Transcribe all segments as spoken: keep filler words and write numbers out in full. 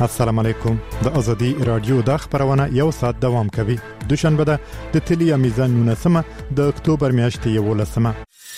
السلام علیکم. د ازادي رادیو د خبرونه یو ساعت دوام کوي. دوشنبه ده د تلیا میزان نونسمه د اکتوبر میاشتې یولسمه.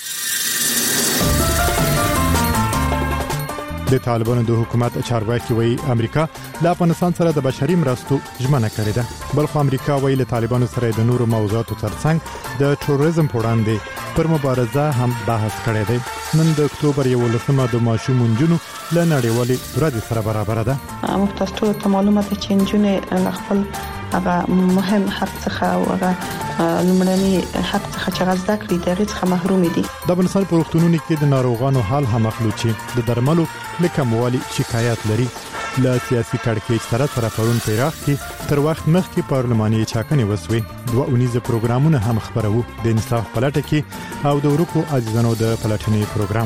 د طالبانو د حکومت چارواکي وایي امریکا له افغانستان سره د بشري مرستو ژمنه کړې ده. بلخو امریکا وایي له طالبانو سره د نورو موضوعاتو ترڅنګ د تروریزم په وړاندې پر مبارزه هم بحث کړی دی. نن د اکتوبر یولسمه د ماشوم نجونو له نړیوالې ورځې سره برابر ده. موږ تاسو ته معلومات چې نجونې خپل هغه مهم حق څخه او هغه لمړني حق څخه چې غزا کړی دغه څخه محروم دي. د افغانستان په روغتونونو کې د ناروغانو حال هم مخلوچي د درملو لکموالي شکایت لري. له سیاسي کړکېچ سره سره پرون پیراخ کې تر وخت مخکې پارلماني چاکنې وسوي. دوه اونیزه پروګرامونه هم خبرو د انصاف پلټه کې او د ورکو عزیزانو د پلټنې پروګرام.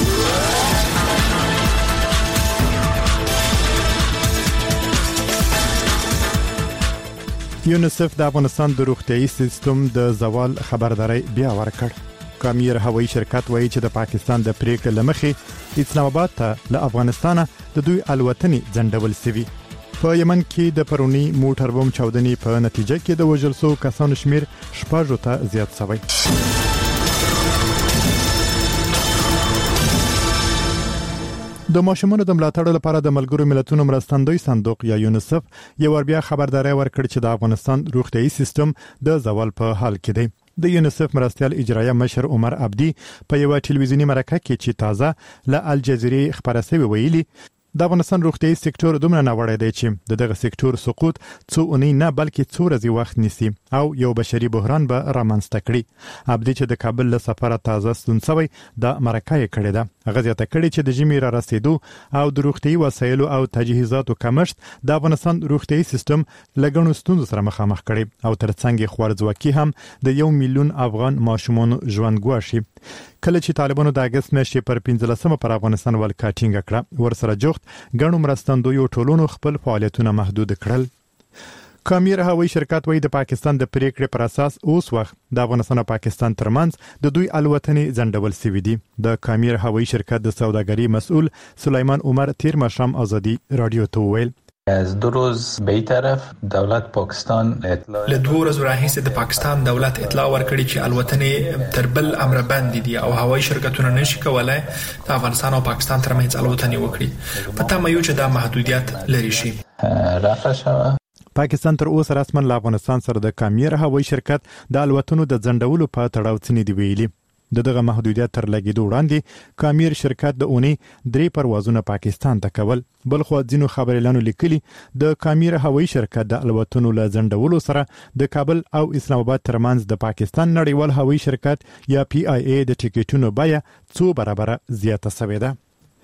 یونیسف د افغانستان د روغتيایي سیستم د زوال خبرداري بیا ورکړ. کامیر هوایي شرکت وایي چې د پاکستان د پریکړې لمخې اسلام آباد ته له افغانستان د دوی الوتنې ځنډول شوی. په یمن کې د پرونی موټر بم چاودنې په نتیجه کې د وژل شوو کسانو شمیر شپږ ته زیات شوی. د ماشومانو د ملاتړ لپاره د ملګرو ملتونو مرستندوی صندوق یا یونیسف یو ور بیا خبرداري ورکړ چې د افغانستان روغتيایي سیستم د زوال په حال کې دی. د یونیسف مرستيال اجرایه مشر عمر عبدي په یو ټلویزیونی مرکه کې چې تازه له الجزیرې خبره شوی ویلي د افغانستان روغتيایي سکتور دومره ناوړی دی چې دغه سکتور سقوط څو اونۍ نه بلکې څو ورځې وخت نیسي او یو بشري بحران به رامنځته کړي. عبدي چې د کابل له سفر تازه ستون شوی د مرکه یې کړې ده. هغه زیاته کړې چې د ژمي را رسیدو او د روغتيایي وسایلو او تجهیزاتو کمښت د افغانستان روغتيایي سیستم لګڼو ستونزو سره مخامخ کړي او ترڅنګ خوارځواکي هم د یو میلیون افغان ماشومان ژوند ګواښي. کله چې طالبانو د اگست میاشتې پر پنځلسمه پر افغانستان ولکا ټینګه کړه ورسره جوخت ګڼو مرستندویو ټولونو خپل فعالیتونه محدود کړل. کامیر هوایي شرکت وایي د پاکستان د پریکړې پر اساس اوس وخت د افغانستان او پاکستان ترمنځ د دوی الوتنې ځنډول شوې دي. د کامیر هوایي شرکت د سوداګرۍ مسؤل سلیمان عمر تیر مشام ازادي رادیو ته ویل از دو روز به این طرف دولت پاکستان اطلاع له دوه ورځې راهیسې د پاکستان دولت اطلاع ورکړي چې الوتنې تر بل امر بند دي او هوایي شرکتونه نشي کولای د افغانستان او پاکستان ترمنځ الوتنې وکړي. پته مې یو چې دا محدودیت لري شي. رافع شوه. پاکستان تر اوسه رسماً له افغانستان سره د کامیر هوایي شرکت د الوتنو د ځنډولو په تړاو څه دی ویلي. د دغه محدودیت تر لګیدو وړاندې کامیر شرکت د اونۍ درې پروازونه پاکستان ته کول. بل خو ځینو خبريالانو لیکلي د کامیر هوایي شرکت د الوتنو له ځنډولو سره د کابل او اسلام آباد ترمنځ د پاکستان نړیوال هوایي شرکت یا پی آی ای د ټیکټونو بیه څو برابر زیاته شوې ده.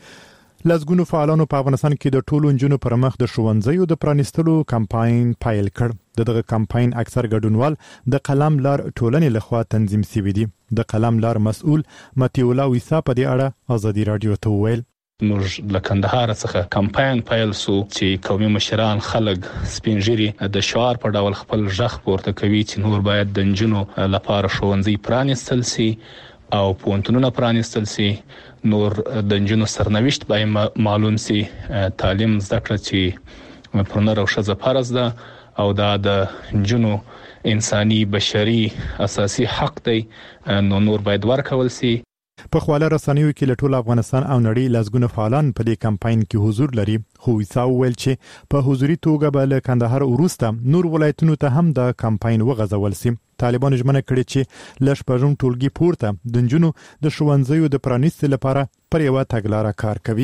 لزګونو فعالانو په افغانستان کې د ټولو نجونو پر مخ د ښوونځیو د پرانیستلو کمپاین پایل کړ. دغه کمپاین اکثر ګډونوال د قلم لار ټولنې لخوا تنظیم شوی دی. د قلم لار مسؤل متیولا ویسا په دې اړه ازادي رادیو ته ویل موږ له کندهار څخه کمپاین پایل سو چې قومي مشران خلک سپینجری د شعار په ډول خپل ژغ پورته کوي چې نور باید د نجونو لپاره ښوونځي پرانیستل شي او پوهنتونونه پرانیستل شي. نور د نجونو سرنوشت به معلوم شي. تعلیم زده کړه چې پر نر او ښځه فرض ده او دا د نجونو انساني بشري اساسي حق دی نو نور باید ورکول شي. په خواله رسنیو کې له ټول افغانستان او نړۍ لزګونه فعالان په دې کمپاین کې حضور لري. خو ویسا ویل چې په حضوري توګه به له کندهار وروسته نور ولایتونو ته هم د کمپاین وغځول شي. طالبان ژمنه کړې چې لږ پژون ټولګي پورته د نجونو د ښوونځیو د پرانیستلو لپاره پر یو تګلارې کار کوي.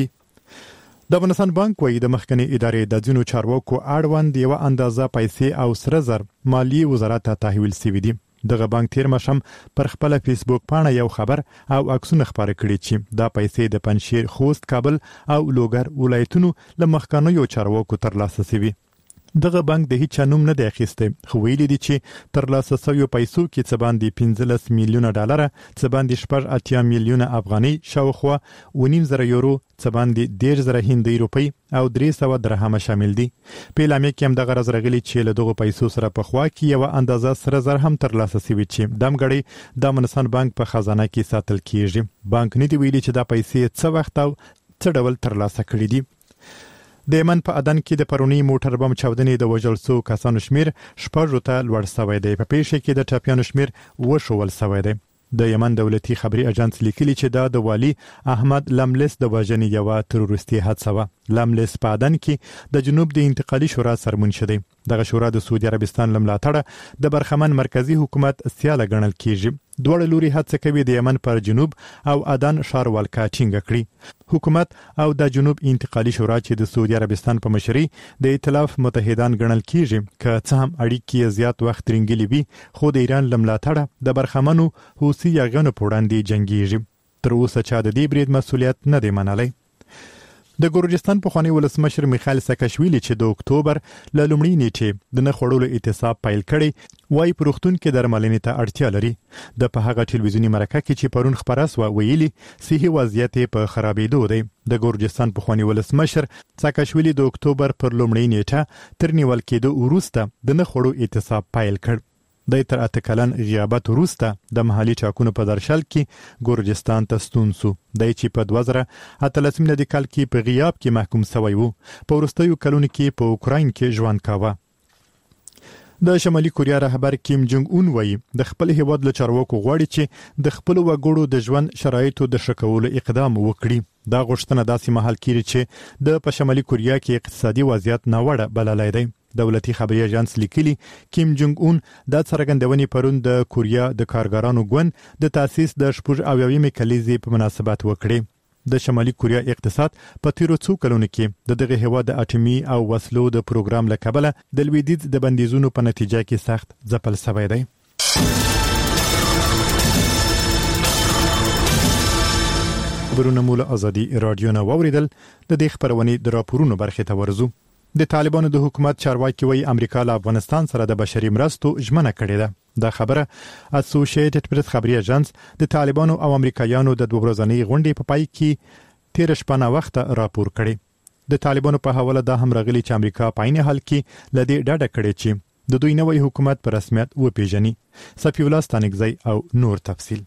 د افغانستان بانک وایي د مخکنی ادارې د ځینو چارواکو اړوند یو اندازه پیسې او سره زر مالی وزارت ته تحویل شوی دي. دغه بانک تیر مشم پر خپل فیسبوک پاڼه یو خبر او عکسونه خبره کړي چې دا پیسې د پنځشیر، خوست، کابل او لوګر ولایتونو له مخکنیو چارواکو ترلاسه شوي. دغه بانک د هیڅ نوم نه دی اخیسته خو ویلي دي چې ترلاسه شویو پیسو کې څه باندې پنځلس میلیونه ډالر، څه باندې شپږ اتیا میلیونه افغاني شاوخوا و نیم زره یورو، څه باندې ډیر زره هندۍ روپۍ او درې سوه درهم شامل دي. په اعلامیه کې هم دغه راغلي چې له دغه پیسو سره په خوا کې یو اندازه سره زر هم ترلاسه شوی چې د امګړی د افغانستان بانک په خزانه کې ساتل کیږي. بانک نه دی ویلي چې دا پیسې څه وخت او څه ډول ترلاسه کړي دي. د یمن په عدن کې د پرونی موټر بم چاودنې د وژل شو کسانو شمیر شپږ ته لوړ شوی دی. په پیښه کې د ټپیانو شمیر وشول شوی دی. د یمن دولتي خبري اژانس لیکلي چې دا د والی احمد لملس د وژنې یو تروریستي حادثه و. لملس په عدن کې د جنوب د انتقالي شورا سرمنشي دی. دغه شورا د سعودي عربستان لملاتړه د برخمن مرکزی حکومت سیاله ګڼل کیږي. دوه لوري هڅه کوي د یمن پر جنوب او عدن ښار ولکا ټینګ کړي. حکومت او د جنوب انتقالي شورا چې د سعودي عربستان په مشرۍ د ائتلاف متحدان ګڼل کیږي که څه هم اړیکې زیات وخت رنګلي وي، خو د ایران لملاتړه د برخمنو حوثي یاغانو په وړاندې جنگيږي. تر اوسه چا د دې برید مسولیت نه دی منلی. د ګورجستان په خوانی ولسمشر میخائیل ساکاشویلی چې د اکتوبر ل لومړۍ نیټه د نه خړولو اعتصاب پیل کړي وای پروختون کې درملنې ته اړتیا لري. د په هغه ټلویزیونی مرکه کې چې پرون خبره سو ویلي صحي وضعیت په خرابېدو دی. د ګورجستان په خوانی ولسمشر ساکاشویلی د اکتوبر پر لومړۍ نیټه تر نیول کېدو وروسته د نه خړو اعتصاب پیل کړ. د تر اته کلن غیابت وروسته د محلي ټاکنو په درشل کې ګورجستان ته ستون سو. د چې په دوه زره اتلس میلادي کال کې په غیاب کې محکوم شوی وو. په وروستیو کلونو کې په اوکراین کې ژوند کاوه. د شمالي کوریا رهبر کیم جونګ اون وایي د خپل هیواد له چارواکو غواړي چې د خپل وګړو د ژوند شرایطو د ښه کولو اقدام وکړي. دا غوښتنه داسې مهال کیږي چې د په شمالي کوریا کې اقتصادي وضعیت ناوړه بللی دی. دولتي خبري اژانس لیکلي کیم جونګ اون د څرګندونې پرون د کوریا د کارګرانو ګوند د تاسیس د شپږ اویاومې کلیزې په مناسبت وکړي. د شمالي کوریا اقتصاد په تیرو څو کلونو کې د دغه هیواد د اټومي او وسلو د پروګرام له کبله د لویدیځ د بندیزونو په نتیجه کې سخت ځپل شوی دی. خبرونه مول ازادي رادیو نه واوریدل. د دې خبرونې د راپورونو برخه ته ورزو. د طالبانو د حکومت چارواکي وایي امریکا له افغانستان سره د بشري مرستو ژمنه کړې ده. دا خبره اسوسییټډ پریس خبري اژانس د طالبانو او امریکایانو د دوه ورځنۍ غونډې په پای کې تیر شپه نه وخت راپور کړي. د طالبانو په حواله دا هم راغلي چې امریکا په عین حال کې لدې ډاډه کړي چې د دوی نوې حکومت په رسمیت وپیژني. صفی الله ستانکزی او نور تفصیل.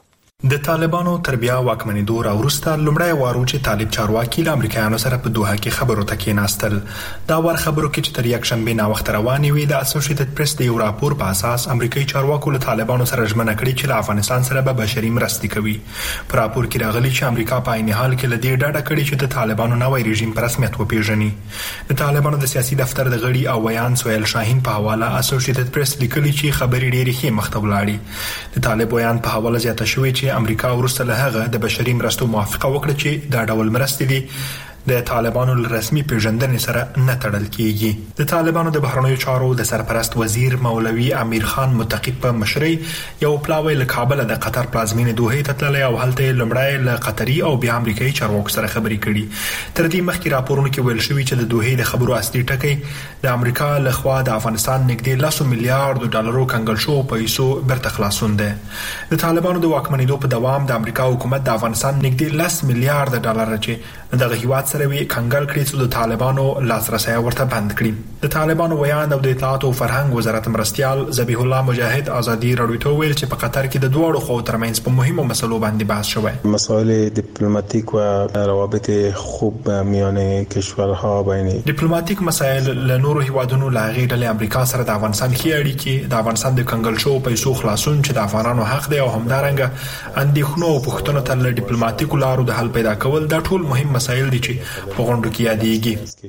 د طالبانو تربیه واکمنېدو راوروسته لومړی وارو چې طالب چارواکي له امریکایانو سره په دوحه کې خبرو ته کېناستل. دا ور خبرو کې چې تر یک شنبه نا وخت روانې وي د اسوسییټډ پریس د یو راپور په اساس امریکایي چارواکو له طالبانو سره ژمنه کړې چې له افغانستان سره به بشري مرستې کوي. په راپور کې راغلي چې امریکا په عین حال کې له دې ډاډه کړي چې د طالبانو نوې رژیم په رسمیت وپیژني. د طالبانو د سیاسي دفتر د غړي او ویان سویل شاهین په حواله اسوسییټډ پریس لیکلي چې خبري ډېرې ښې مخته ولاړې. د طالب ویان په حواله زیاته شوې چې امریکا ورسره هغه د بشري مرستو موافقه وکړه چې دا ډول مرستې دي د طالبانو رسمي پیژندنې سره نه تړل کیږي. د طالبانو د بهرنیو چارو د سرپرست وزیر مولوي امیر خان متقی په مشرۍ یو پلاوی له کابل د قطر پلازمینې دوحې ته تللی او هلته لومړی له قطري او بیا امریکایي چارواکو سره خبرې کړي. تر دې مخکې راپورونه کې ویل شوي چې د دوحې د خبرو اصلي ټکی د امریکا له خوا د افغانستان نږدې لس میلیارډ ډالرو کنګل شو پیسو برته خلاصون ده. د طالبانو د واکمنېدو په دوام د امریکا حکومت د افغانستان نږدې لس میلیارډ ډالر چې دغه هیواد سره وی کنګل کړی چې د طالبانو لاسرسي ورته بند کړي. د طالبانو ویان او د اطلاعات او فرهنګ وزارت مرستيال ذبیح الله مجاهد ازادي رادیو ته ویل چې په قطر کې د دوه خو ترمنځ په مهمو مسلو باندې بحث شوی. مسائل دیپلماتیک و روابط خوب میان کشورها بین دیپلماتیک مسائل له نورو هیوادونو لاغې د امریکا سره د افغانستان کې اړیکې د افغانستان د کنګل شو پیسو خلاصون چې د افغانانو حق دی او همدارنګه اندېښنو او پوښتنو ته له دیپلماتیکو لارو د حل پیدا کول دا ټول مهم مسائل دي چې په غونډو کې یادېږي.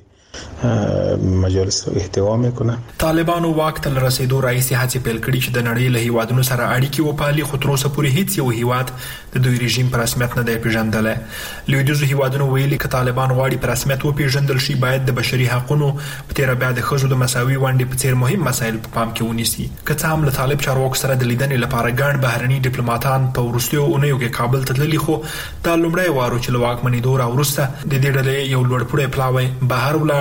مجالس احتوا میکنه. طالبانو واک ته رسیدو رئیس هڅې پیل کړي چې د نړۍ له هیوادونو سره اړیکې وپالي، خو تر اوسه پورې هیڅ یو هیواد د دوی رژیم په رسمیت نه دی پیژندلی. لویدیځو هیوادونو ویلي که طالبان غواړي په رسمیت وپیژندل شي باید د بشري حقوقو په تیره بیا د ښځو د مساوي ونډې په څیر مهم مسایل په پام کې ونیسي. که څه هم له طالب چارواکو سره د لیدنې لپاره ګڼ بهرني ډیپلوماټان په وروستیو اونیو کې کابل ته تللي، خو دا لومړی وارو چې له واکمنېدو راوروسته د دې ډلې یو لوړپوړی پلاوی بهر ولاړ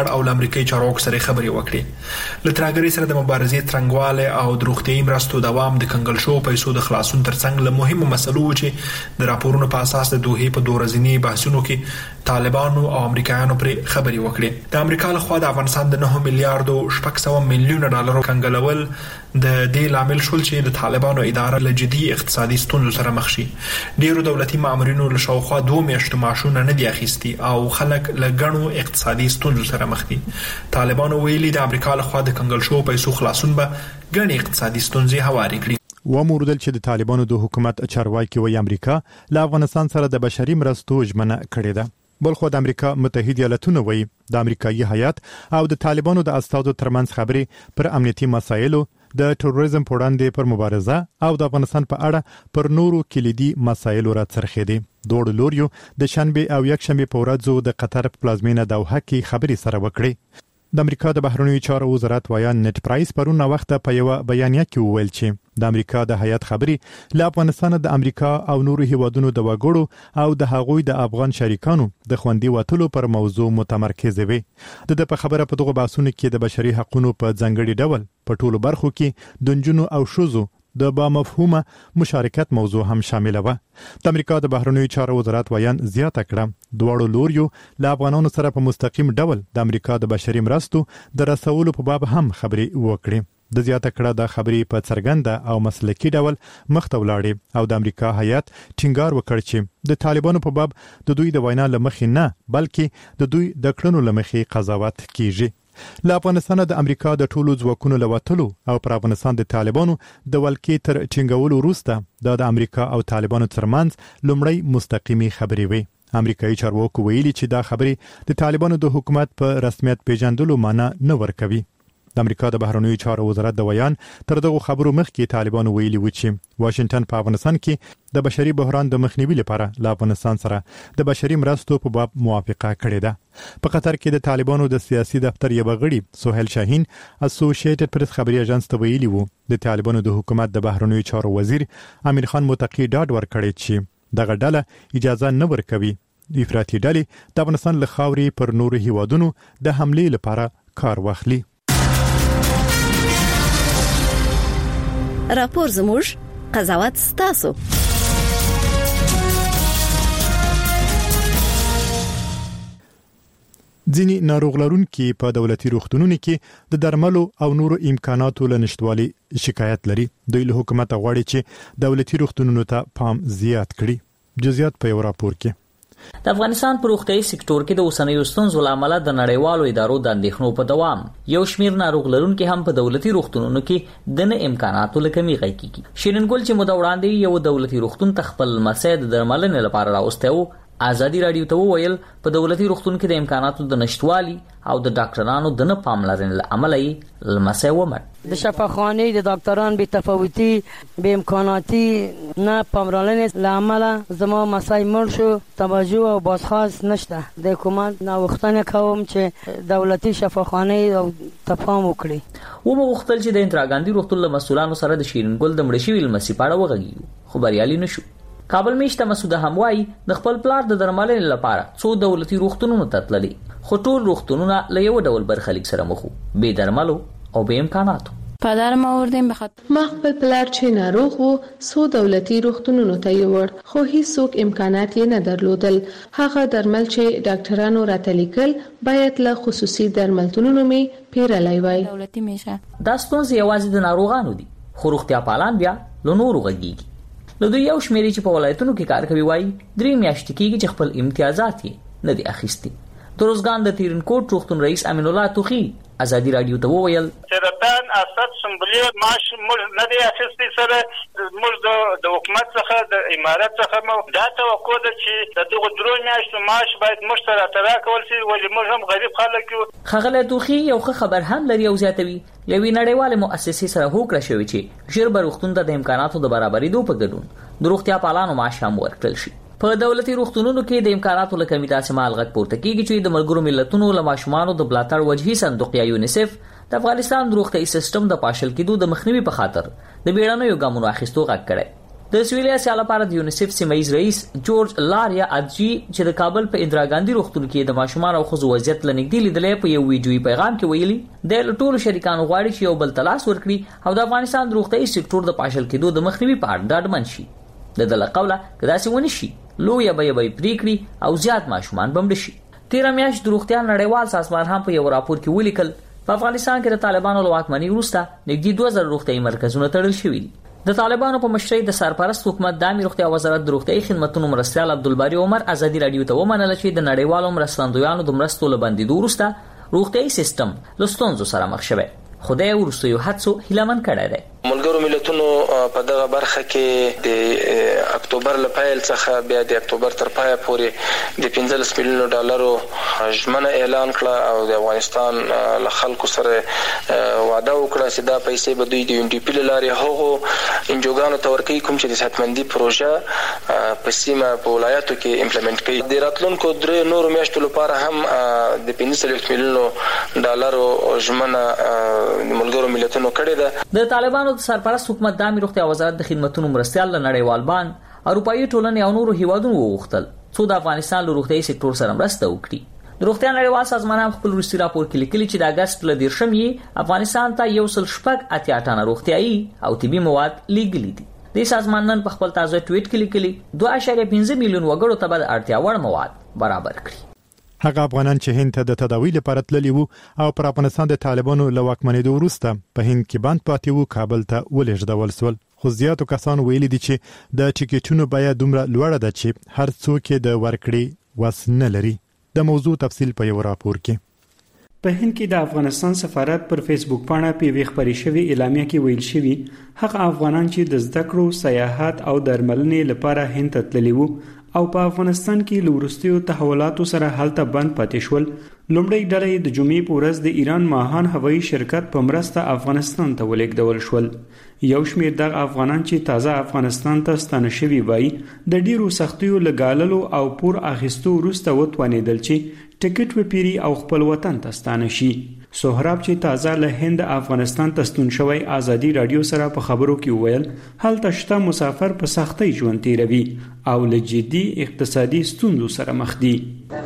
ولاړ او امریکایي چارواکو سره خبرې وکړې. له ترهګرۍ سره د مبارزې ترنګواله او د روغتيایي مرستو دوام د کنګل شو پیسو د خلاصون ترڅنګ له مهمو مسلو چې د راپورونو په اساس د دوه په دوه ورځني بحثونو کې طالبانو او امریکایانو پر خبرې وکړې. د امریکا له خوا د افغانستان د نه میلیارډ شپږ سوه میلیونه ډالر کنګلول د دې لامل شول چې د طالبانو اداره له جدي اقتصادي ستونزو سره مخ شي. ډیرو دولتي مامورینو له شاوخوا دوه میاشتو معاشونه نه دي اخیستي او خلک له ګڼو اقتصادي ستونزو سره مخ دي. طالبانو ویلي د امریکا له خوا د کنګل شو پیسو خلاصون به ګڼې اقتصادي ستونزې هوارې کړي. وموردل چې د طالبانو د حکومت چارواکي وایي امریکا له افغانستان سره د بشري مرستو ژمنه کړې ده. بلخو د امریکا متحده ایالاتونو وایي د امریکایي هیات او د طالبانو د استازو ترمنځ خبرې پر امنیتي مسایلو، د تروریزم په وړاندې پر مبارزه او د افغانستان په اړه پر نورو کلیدي مسایلو را څرخېدي. دوړ لوريو د شنبه او یکشنبه په ورځو د قطر پلازمینه دوحه کې خبرې سره وکړي. د امریکا د بهرنیو چارو وزارت وایان نت پرایس پرون وخت په یو بیانیه کې وویل چې د امریکا د هیات خبري له افغانستان د امریکا او نورو هیوادونو د وګړو او د هغوی د افغان شریکانو د خوندي وټلو پر موضوع متمرکز وي. د په خبره په دغه بحثونو کې د بشري حقوقو په ځنګړي ډول په ټولو برخو کې د جنونو او شوزو د با مفهومه مشارکت موضوع هم شامل و. د امریکا د بهرنیو چارو وزارت وایان زیاته کړه دواړو لوریو له افغانانو سره په مستقیم ډول د امریکا د بشري مرستو د رسولو په باب هم خبرې وکړي. د زیاته کړه د خبرې په څرګنده او مسلکي ډول مخته ولاړې او د امریکا هیات ټینګار وکړ چې د طالبانو په باب د دوی د وینا لمخې نه بلکې د دوی د کړنو لمخې قضاوت کیږي. له افغانستان د امریکا د ټولو ځواکونو لوتلو او پر افغانستان د طالبانو د ولکې تر ټینګولو وروسته د امریکا او طالبانو ترمنځ لومړی مستقیمي خبرې وي. امریکایي چارواکو ویلي چې دا خبرې د طالبانو د حکومت په رسمیت پیژندلو معنی نه ورکوي. د امریکا د بهرنیو چارو وزارت د ویان تر دغه خبرو مخکې طالبانو ویلي و چې واشنگټن په افغانستان کې د بشري بحران د مخنیوي لپاره له افغانستان سره د بشري مرستو په باب موافقه کړې ده. په قطر کې د طالبانو د سیاسي دفتر یو غړي سہیل شاهین اسوسییټډ پریس خبري اژانس ته ویلي وو د طالبانو د حکومت د بهرنیو چارو وزیر امیر خان متقی ډاډ ورکړی چې دغه ډله اجازه نه ورکوي افراطي ډلې د افغانستان له خاورې پر نورو هیوادونو د حمله لپاره کار واخلي. راپور زموږ قضاوت ستاسو. ځینې ناروغ لرونکي په دولتي روغتونونو کې د درملو او نورو امکاناتو له نشټوالي شکایت لري. دوی له حکومت غواړي چې دولتي روغتونونو ته پام زیات کړي. جزئیات په یو راپور کې. د افغانستان په روغتیايي سکتور کې د اوسنیو ستونزو لامل د نړیوالو ادارو د اندېښنو په دوام یو شمیر ناروغ لرونکي هم په دولتي روغتونونو کې د نه امکاناتو له کمی غږ کیږي. شیرین ګل چې مده وړاندې یو دولتي روغتون ته خپل مساعد درملنې لپاره راوسته و ازادي رادیو ته وویل په دولتي روغتون کې د امکاناتو د نشټوالي او د ډاکټرانو د نه پاملرنې له امله یې لمسه ومړ. د شفاخانه د ډاکټران بی تفاوتي به امکاناتي نه پاملرنې له امله زما مسای مړ شو. توجه او بازخواست نشته. د حکومت نو وختنه کوم چې دولتي شفاخانه او تفاهم وکړي. و مو وختل چې د انتراګاندي روغتون له مسولانو سره د شیرین ګل د مړ شوی لمسی پاړه وغږیږي خو بریالي نشو. کابل میشته مسعود هموای د خپل پلار د درملنې لپاره څو دولتي روغتونونو ته تللی خو ټول روغتونونه له یو ډول برخلیک سره مخ وو به درملو او به امکاناتو. پدرم آوردیم بخاطر ما خپل پلار چې ناروغ وو څو دولتي روغتونونو ته یوړ خو هیڅوک امکانات یې نه درلودل. هغه درمل چې ډاکټرانو راته لیکل باید له خصوصي درملتونونو می پیرلای وای. دولتي میشه دا ستونزې یوازې د ناروغانو دي خو روغتیا پالان بیا له نورو غږیږي. له دوی یو شمیرې چې په ولایتونو کې کار کوي وایي درې میاشتې کېږي چې خپل امتیازات یې نه دي اخیستي. د روزګان د تیرن کوټ روغتون رئیس امین الله توخی ازادي رادیو ته وویل چې د پن اساس سمبلي ماش موږ نه دی اخیستي سره موږ د حکومت څخه د امارات څخه مو دا توقع ده چې د دغه درو میاشتو ماش باید موږ سره ترا کول شي ولې موږ هم غریب خلک یو. خغله توخی یو خبر هم لري او زیاتوي یوې نړیواله مؤسسې سره هوکړه شوې چې ژر به روغتون د امکاناتو د برابرېدو په ګډون د روغتیا پالانو معاش هم ورکړل شي. په دولتي روغتونونو کې د امکاناتو له کمی داسې مال غږ پورته کیږي چې د ملګرو ملتونو له ماشومانو د بلاتړ وجهي صندوق یا یونیسف د افغانستان د روغتیايي سیستم د پاشل کېدو د مخنیوي په خاطر د بیړنیو ګامونو اخیستو غږ کړي. د سویلي اسیا لپاره د یونیسف سیمایي رئیس جورج لاریا اجي چې د کابل په اندرا ګاندي روغتون کې د ماشومان او ښځو وضعیت لنګدي لیدلې په یو ویډیوي پیغام کې ویلي د ټولو شریکانو غواړي چې یو بل تلاش ورکړي او د افغانستان د روغتي سکتور د پاشل کېدو د مخنیوي په اړه ډاډمن شي. د دله قوله کدا سي ونی شي لوی به به پریکړي او زیات ماشومان بمړ شي. تیر میاشت د روغتیا نړیوال سازمان هم په یو راپور کې ولیکل په افغانستان کې د طالبانو له واکمنۍ وروسته نږدې دوه زره روغتي مرکزونه تړل شوي دي. د طالبانو په مشرۍ د سرپرست حکومت د امیر روغتیا وزارت د روغتي خدماتو مرستيال عبدالباری عمر ازادي رادیو ته ومنل چې د نړیوالو مرستندویانو د مرستو لبندې وروسته روغتي سیستم لستونزو سره مخ شوی. خدای ورسو یو هڅو هیلمن کړی دی. ملګرو ملتونو په دغه برخه کې د اکتوبر له پیل څخه بیا د اکتوبر تر پای پورې د پنځلس میلیونو ډالرو ژمنه اعلان کړه او د افغانستان له خلکو سره وعده وکړه چې دا پیسې به دوی د یو ان ډي پی لارې هغو انجوګانو ته ورکوي کوم چې د صحتمندي پروژه په سیمه په ولایتو کې امپلیمنټ کوي. د راتلونکو درې نورو میاشتو لپاره هم د پنځه څلوېښت میلیونو ډالرو ژمنه ملګرو ملتونو کړې ده. د طالبانو د سرپرست حکومت د امیر روغتیا وزارت د خدماتو مرستيال نړیوال بانک اروپאי ټولنې او نورو هیوادونو وغوښتل څو د افغانستان له روغتي سکتور سره مرسته وکړي. د روغتیا نړیوال سازمان هم خپل وروستي راپور کې لیکلي چې د اگست له دیرشم یې افغانستان ته یو سل شپږ اتیا ټنه روغتيایي او طبي مواد لیږلي دي. د سازمان نن په خپل تازه ټویټ کې لیکلي دوه اعشاریه پنځه میلیون وګړو ته به اړتیا وړ مواد برابر کړي. هغه افغانان چې هند ته د تداوی لپاره تللي وو او پر افغانستان د طالبانو له واکمنېدو وروسته په هند کې بند پاتې وو کابل ته ولېږدول شول. خو زیاتو کسانو ویلي دي چې د ټیکټونو بیه دومره لوړه ده چې هر څوک د ورکړې وس نه لري. د موضوع تفصیل په یو راپور کې. په هند کې د افغانستان سفارت پر فیسبوک باندې په ویخ پرې شوی اعلامیه کې ویل شوی هغه افغانان چې د زده کړو سیاحت او درملنې لپاره هند ته تللي وو او په افغانستان کې لورستیو تحولاتو سره حالت بند پاتې شول. لومړی ډله د جمعې په ورځ د ایران ماهان هوایي شرکت په مرسته افغانستان ته ولېږدول شول. یو شمېر دغه افغانان چې تازه افغانستان ته ستانه شوي وای د ډیرو سختیو لګاللو او پور اخیستو وروسته وتوانېدل چې ټیکټ وپیری او خپل وطن ته ستانه شي. سهراب چې تازه له هند افغانستان ته ستون شوی ازادي رادیو سره په خبرو کې ویل هلته شته مسافر په سختۍ ژوند تیروي او له جدي اقتصادي ستونزو سره مخ دي.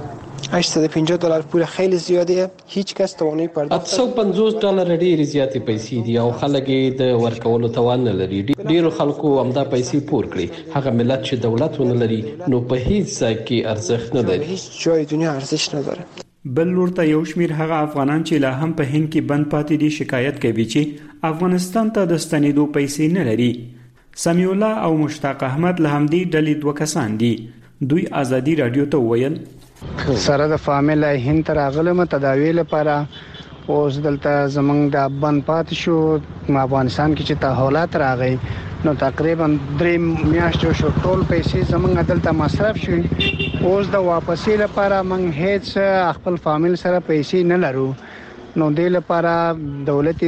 هشتصد و پنجاه دلار پول خیلی زیاده هیچ کس توانایی پرداخت هشتصد و پنځوس ډالر ډېر زیاتې پیسې دي او خلک د ورکولو توان نه لري. ډیرو خلکو همدا پیسې پور کړي. هغه ملت چې دولت ونه لري نو په هیڅ ځای کې ارزښت نه لري. هیڅ جای دنیا ارزښت نداره. بل ورته یو شمیر هغه افغانان چې لا هم په هند کې بند پاتې دي شکایت کوي چې افغانستان ته د ستنېدو پیسې نه لري. سمیع الله او مشتاق احمد له همدې ډلې دوه کسان دي. دوی ازادي رادیو ته ویل سره د فامیل هند ته راغلم تداوی لپاره اوس دلته زمنګ د بند پاتې شو. افغانستان کې چې تحولات راغی نو تقریبا درې میاشتې شو ټول پیسې زمنګ دلته مصرف شوي. اوس د واپسې لپاره موږ هیڅ خپل فامیل سره پیسې نه لرو نو د لپاره دولت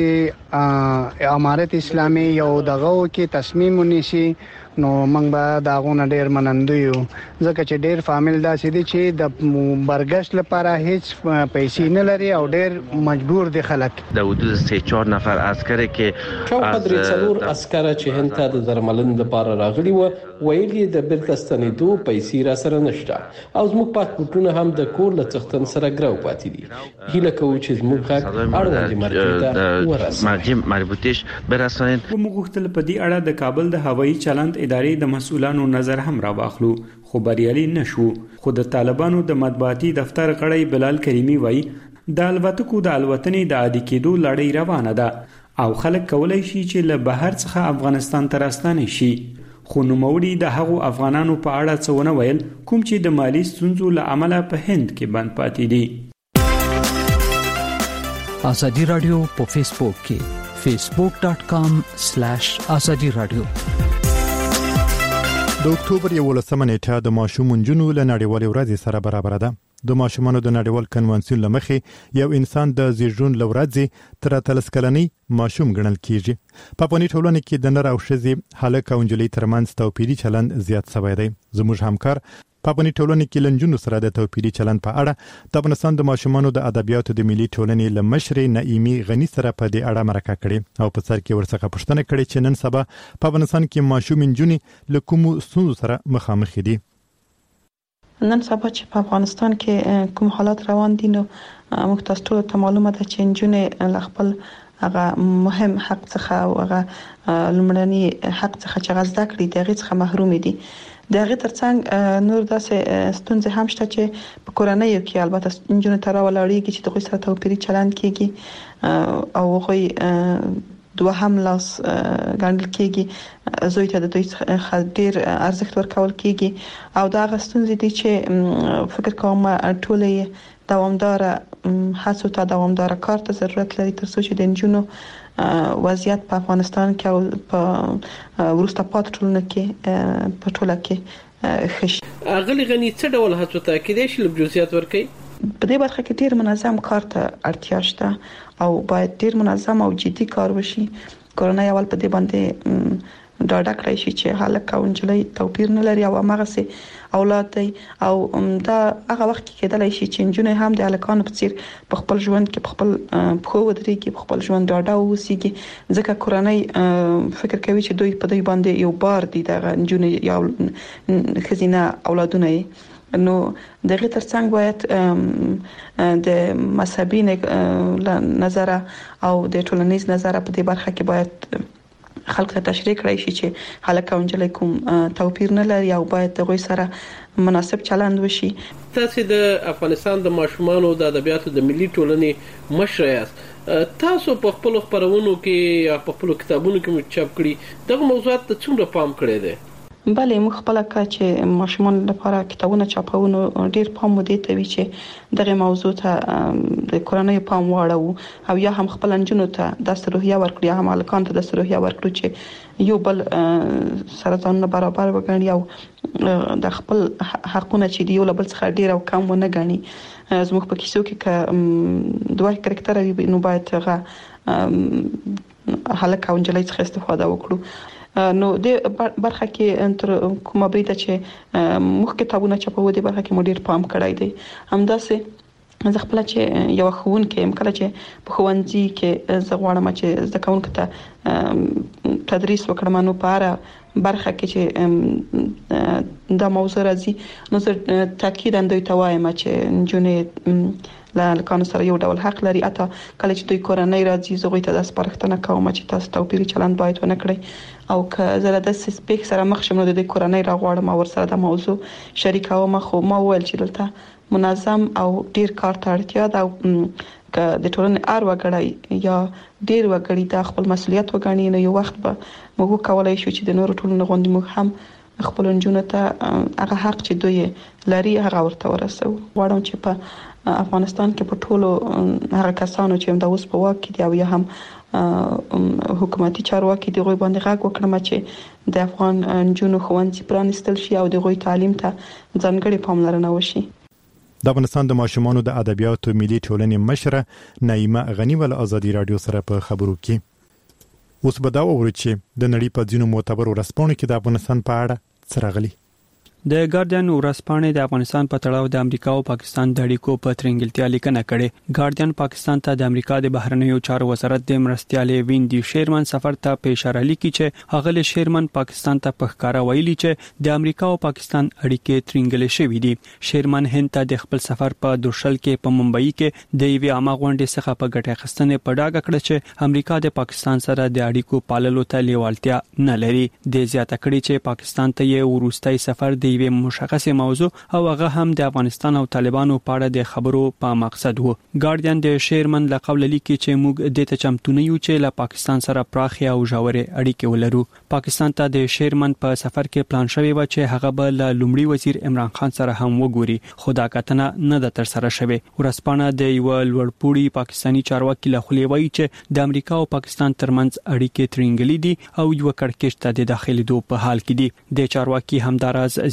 امارت اسلامي یو دغه کې تصمیم ونیسي نو موږ به داغونه ډیر منندو یو ځکه چې ډیر فامیل داسې دي چې د برګشت لپاره هیڅ پیسې نه لري او ډیر مجبور دي خلک. د حدود سه چهار نفر عسکر کې شاوخوا درې څلور عسکر چې هند ته د درملنې لپاره راغلي و ویلي د بیرته ستنېدو پیسې را سره نشته او زموږ پاسپورټونه هم د کور له څښتن سره ګرو پاتې دي. هیله کوو چې زموږ غږ اړوندې مرجع ته ورسیږي. مربوطیش برسانید. موږ غوښتل په دې اړه د کابل د هوایي چلند ادارې د مسؤلانو نظر هم را واخلو خو بریالي نشو. خو د طالبانو د مطبوعاتي دفتر غړی بلال کریمی وایي د الوتکو د الوتنې د عادي کېدو لړۍ روانه ده او خلک کولای شي چې له بهر څخه افغانستان ته راستانه شي. خو نوموړي د هغو افغانانو په اړه څه ونه ویل کوم چې د مالی ستونزو له امله په هند کې بند پاتې دي. ازادي رادیو په فیسبوک کې facebook dot com slash azadi radio. د اکتوبر یولسمه نیټه د ماشوم نجونو له نړیوالې ورځې سره برابر ده. د ماشومانو د نړیوال کنوانسیون لمخې یو انسان د زیږون لورځي تر اتلس کلنۍ ماشوم ګڼل کیږي. په افغاني ټولنه کې د نر او ښځې هلک او نجلۍ ترمنځ توپیري چلند زیات شوی دی. زموږ همکار په افغاني ټولنې کې لنجونو سره د توپیري چلند په اړه د افغانستان د ماشومانو د ادبیاتو د ملي ټولنې لمشر نعیمي غنی سره په دې اړه مرکه کړې او په سر کې ورڅخه پوښتنه کړې چې نن سبا په افغانستان کې ماشوم نجونې له کومو ستونزو سره مخامخ دي. نن سبا چې په افغانستان کې کوم حالات روان دي نو موږ تاسو ټول ته معلومه ده چې نجونې له خپل هغه مهم حق څخه او هغه لمړني حق څخه چې غزدا کړی دغه څخه محروم دي. دغه ترڅنګ نور داسې ستونزې هم شته چې په کورنۍ کې البته نجونې تر ولاړېږي چې د غوښتنې سره توپیري چلند کیږي او هغه دوهم لاس ګڼل کیږي زوی ته د دوی ډیر ارزښت ورکول کیږي او دا غستونزې دي چې فکر کوم ټولې دوامدار هڅو ته دوامدار کار ته ضرورت لري تر څو چې د نجونو وضعیت په افغانستان کې او په ورسته پات ټولنه کې په ټوله کې خش. اغلی غنی څه ډول هڅو ته کېدای شي لبجوزیات ورکړي؟ په دې برخه کې ډیر منظم کار ته اړتیا شته او باید ډیر منظم او جدي کار وشي. کورنۍ اول په دې باندې ډاډه کړی شي چې هلک او نجلۍ توپیر نه لري او هغه سي اولاد دی او دا هغه وخت کې کېدلای شي چې نجونې هم د هلکانو په څیر په خپل ژوند کې په خپل پخو ودرېږي په خپل ژوند ډاډه اوسېږي ځکه کورنۍ فکر کوي چې دوی په دوی باندې یو بار دي د نجونې یا خزینه اولادونه نو دغه ترڅنګ باید د مذهبي نظر او د ټولنیز نظر په دې برخه کې باید خلک ته تشریح کړی شي چې هلک او نجلۍ کوم توپیر نه لري او باید دغه سره مناسب چلند وشي. تاسو د افغانستان د ماشومانو د ادبیاتو د ملي ټولنې مشر یاست. تاسو په خپل خبرونو کې یا په خپل کتابونو کې چاپ کړي دغه موضوعات ته څومره پام کړی دی؟ بله موږ خپل کا چې ماشومان لپاره کتابونه چاپونو ډیر پام مو دي ته وی چې دغه موضوع ته د کورنۍ پام واړو او یا هم خپل انجونو ته د سروهیا ورکړي هم الکان ته د سروهیا ورکړي چې یو بل سرطان برابر وګڼي او د خپل حقونه چې دی یو بل څخه ډیر او کم ونه غني. زموږ په کیسو کې ک دوه کرکټر وي نو باید هغه هلک او نجلۍ څخه استفاده وکړو. نو د برخه کې تر کومه بریده چې مخ کتابونه چاپو دي برخه کې مدیر پام کړای دی. همداسې زه خپل چې یو خون کې مکله چې په خوانځي کې زه غواړم چې زده کوونکو ته تدریس وکړم نو په اړه برخه کې چې د موضوع راځي نو زه تاکید اندوي ته وایم چې نجونې لکانو سره یو ډول حق لري اته کله چې دوی کورنۍ راځي زه غوښتل ته د سپارښتنه کوم چې تاسو توپیري چلند باید ونه کړئ او که زه د سپیک سره مخ شم نو د کورنۍ راغواړم او سره د موضوع شریکوم خو ما ویل چې دلته منظم او ډیر کار ته اړتیا ده او که د ټولنې ار وګړي یا ډیر وګړي د خپل مسولیت وګڼي نو یو وخت به موږ کولای شو چې د نورو ټولنې غونډې موږ هم خپل نجونو ته هغه حق چې دوی لري هغه ورته ورسو. غواړم چې په افغانستان کې په ټولو هغه کسانو چې د اوس په واک کې دی او یا هم حکومتي چارواکي دی غوي باندې غږ وکړم چې د افغان نجونو ښوونځي پرانستل شي او د غوي تعلیم ته ځانګړي پاملرنه وشي. د افغانستان د ماشومانو د ادبیاتو ملي ټولنې مشره نعیمه غنی ول ازادي رادیو سره په خبرو کې اوس به دا ووري چې د نړۍ په ځینو معتبر ورسپانو کې د افغانستان په اړه څه راغلي. د ګارډین ورځپاڼې د افغانستان په تړاو د امریکا او پاکستان د اړیکو په ترنګلتیا لیکنه کړې. ګارډین پاکستان ته د امریکا د بهرنیو چارو وزارت د مرستيالې ویندي شیرمن سفر ته په اشاره لیکي چې هغه شیرمن پاکستان ته په ښکارا ویلي چې د امریکا او پاکستان اړیکې ترنګلې شوې دي. شیرمن هند ته د خپل سفر په دوشل کې په ممبئی کې د یوې عامه غونډې څخه په ګټه اخیستنې په ډاګه کړ چې امریکا د پاکستان سره د اړیکو پاللو ته لیوالتیا نه لري. د زیاته کړي چې پاکستان ته یې ورستای سفر د یوې مشخصه موضوع او هغه هم د افغانستان او طالبانو په اړه د خبرو په مقصد وو. ګارډین د شیرمن له قول لیکي چې موږ د ته چمتو یو چې له پاکستان سره پراخه او ژورې اړیکې ولرو. پاکستان ته د شیرمن په سفر کې پلان شوی و چې هغه به له لومړي وزیر عمران خان سره هم وګوري خو دا کتنه نه د تر سره شوی. ورسپانه د یو لوړپوړي پاکستانی چارواکي له خولې وایي چې د امریکا او پاکستان ترمنځ اړیکې ترنګلې دي او یو کړکېچ ته د داخلي دوه په حال کې دي. د چارواکي همدارز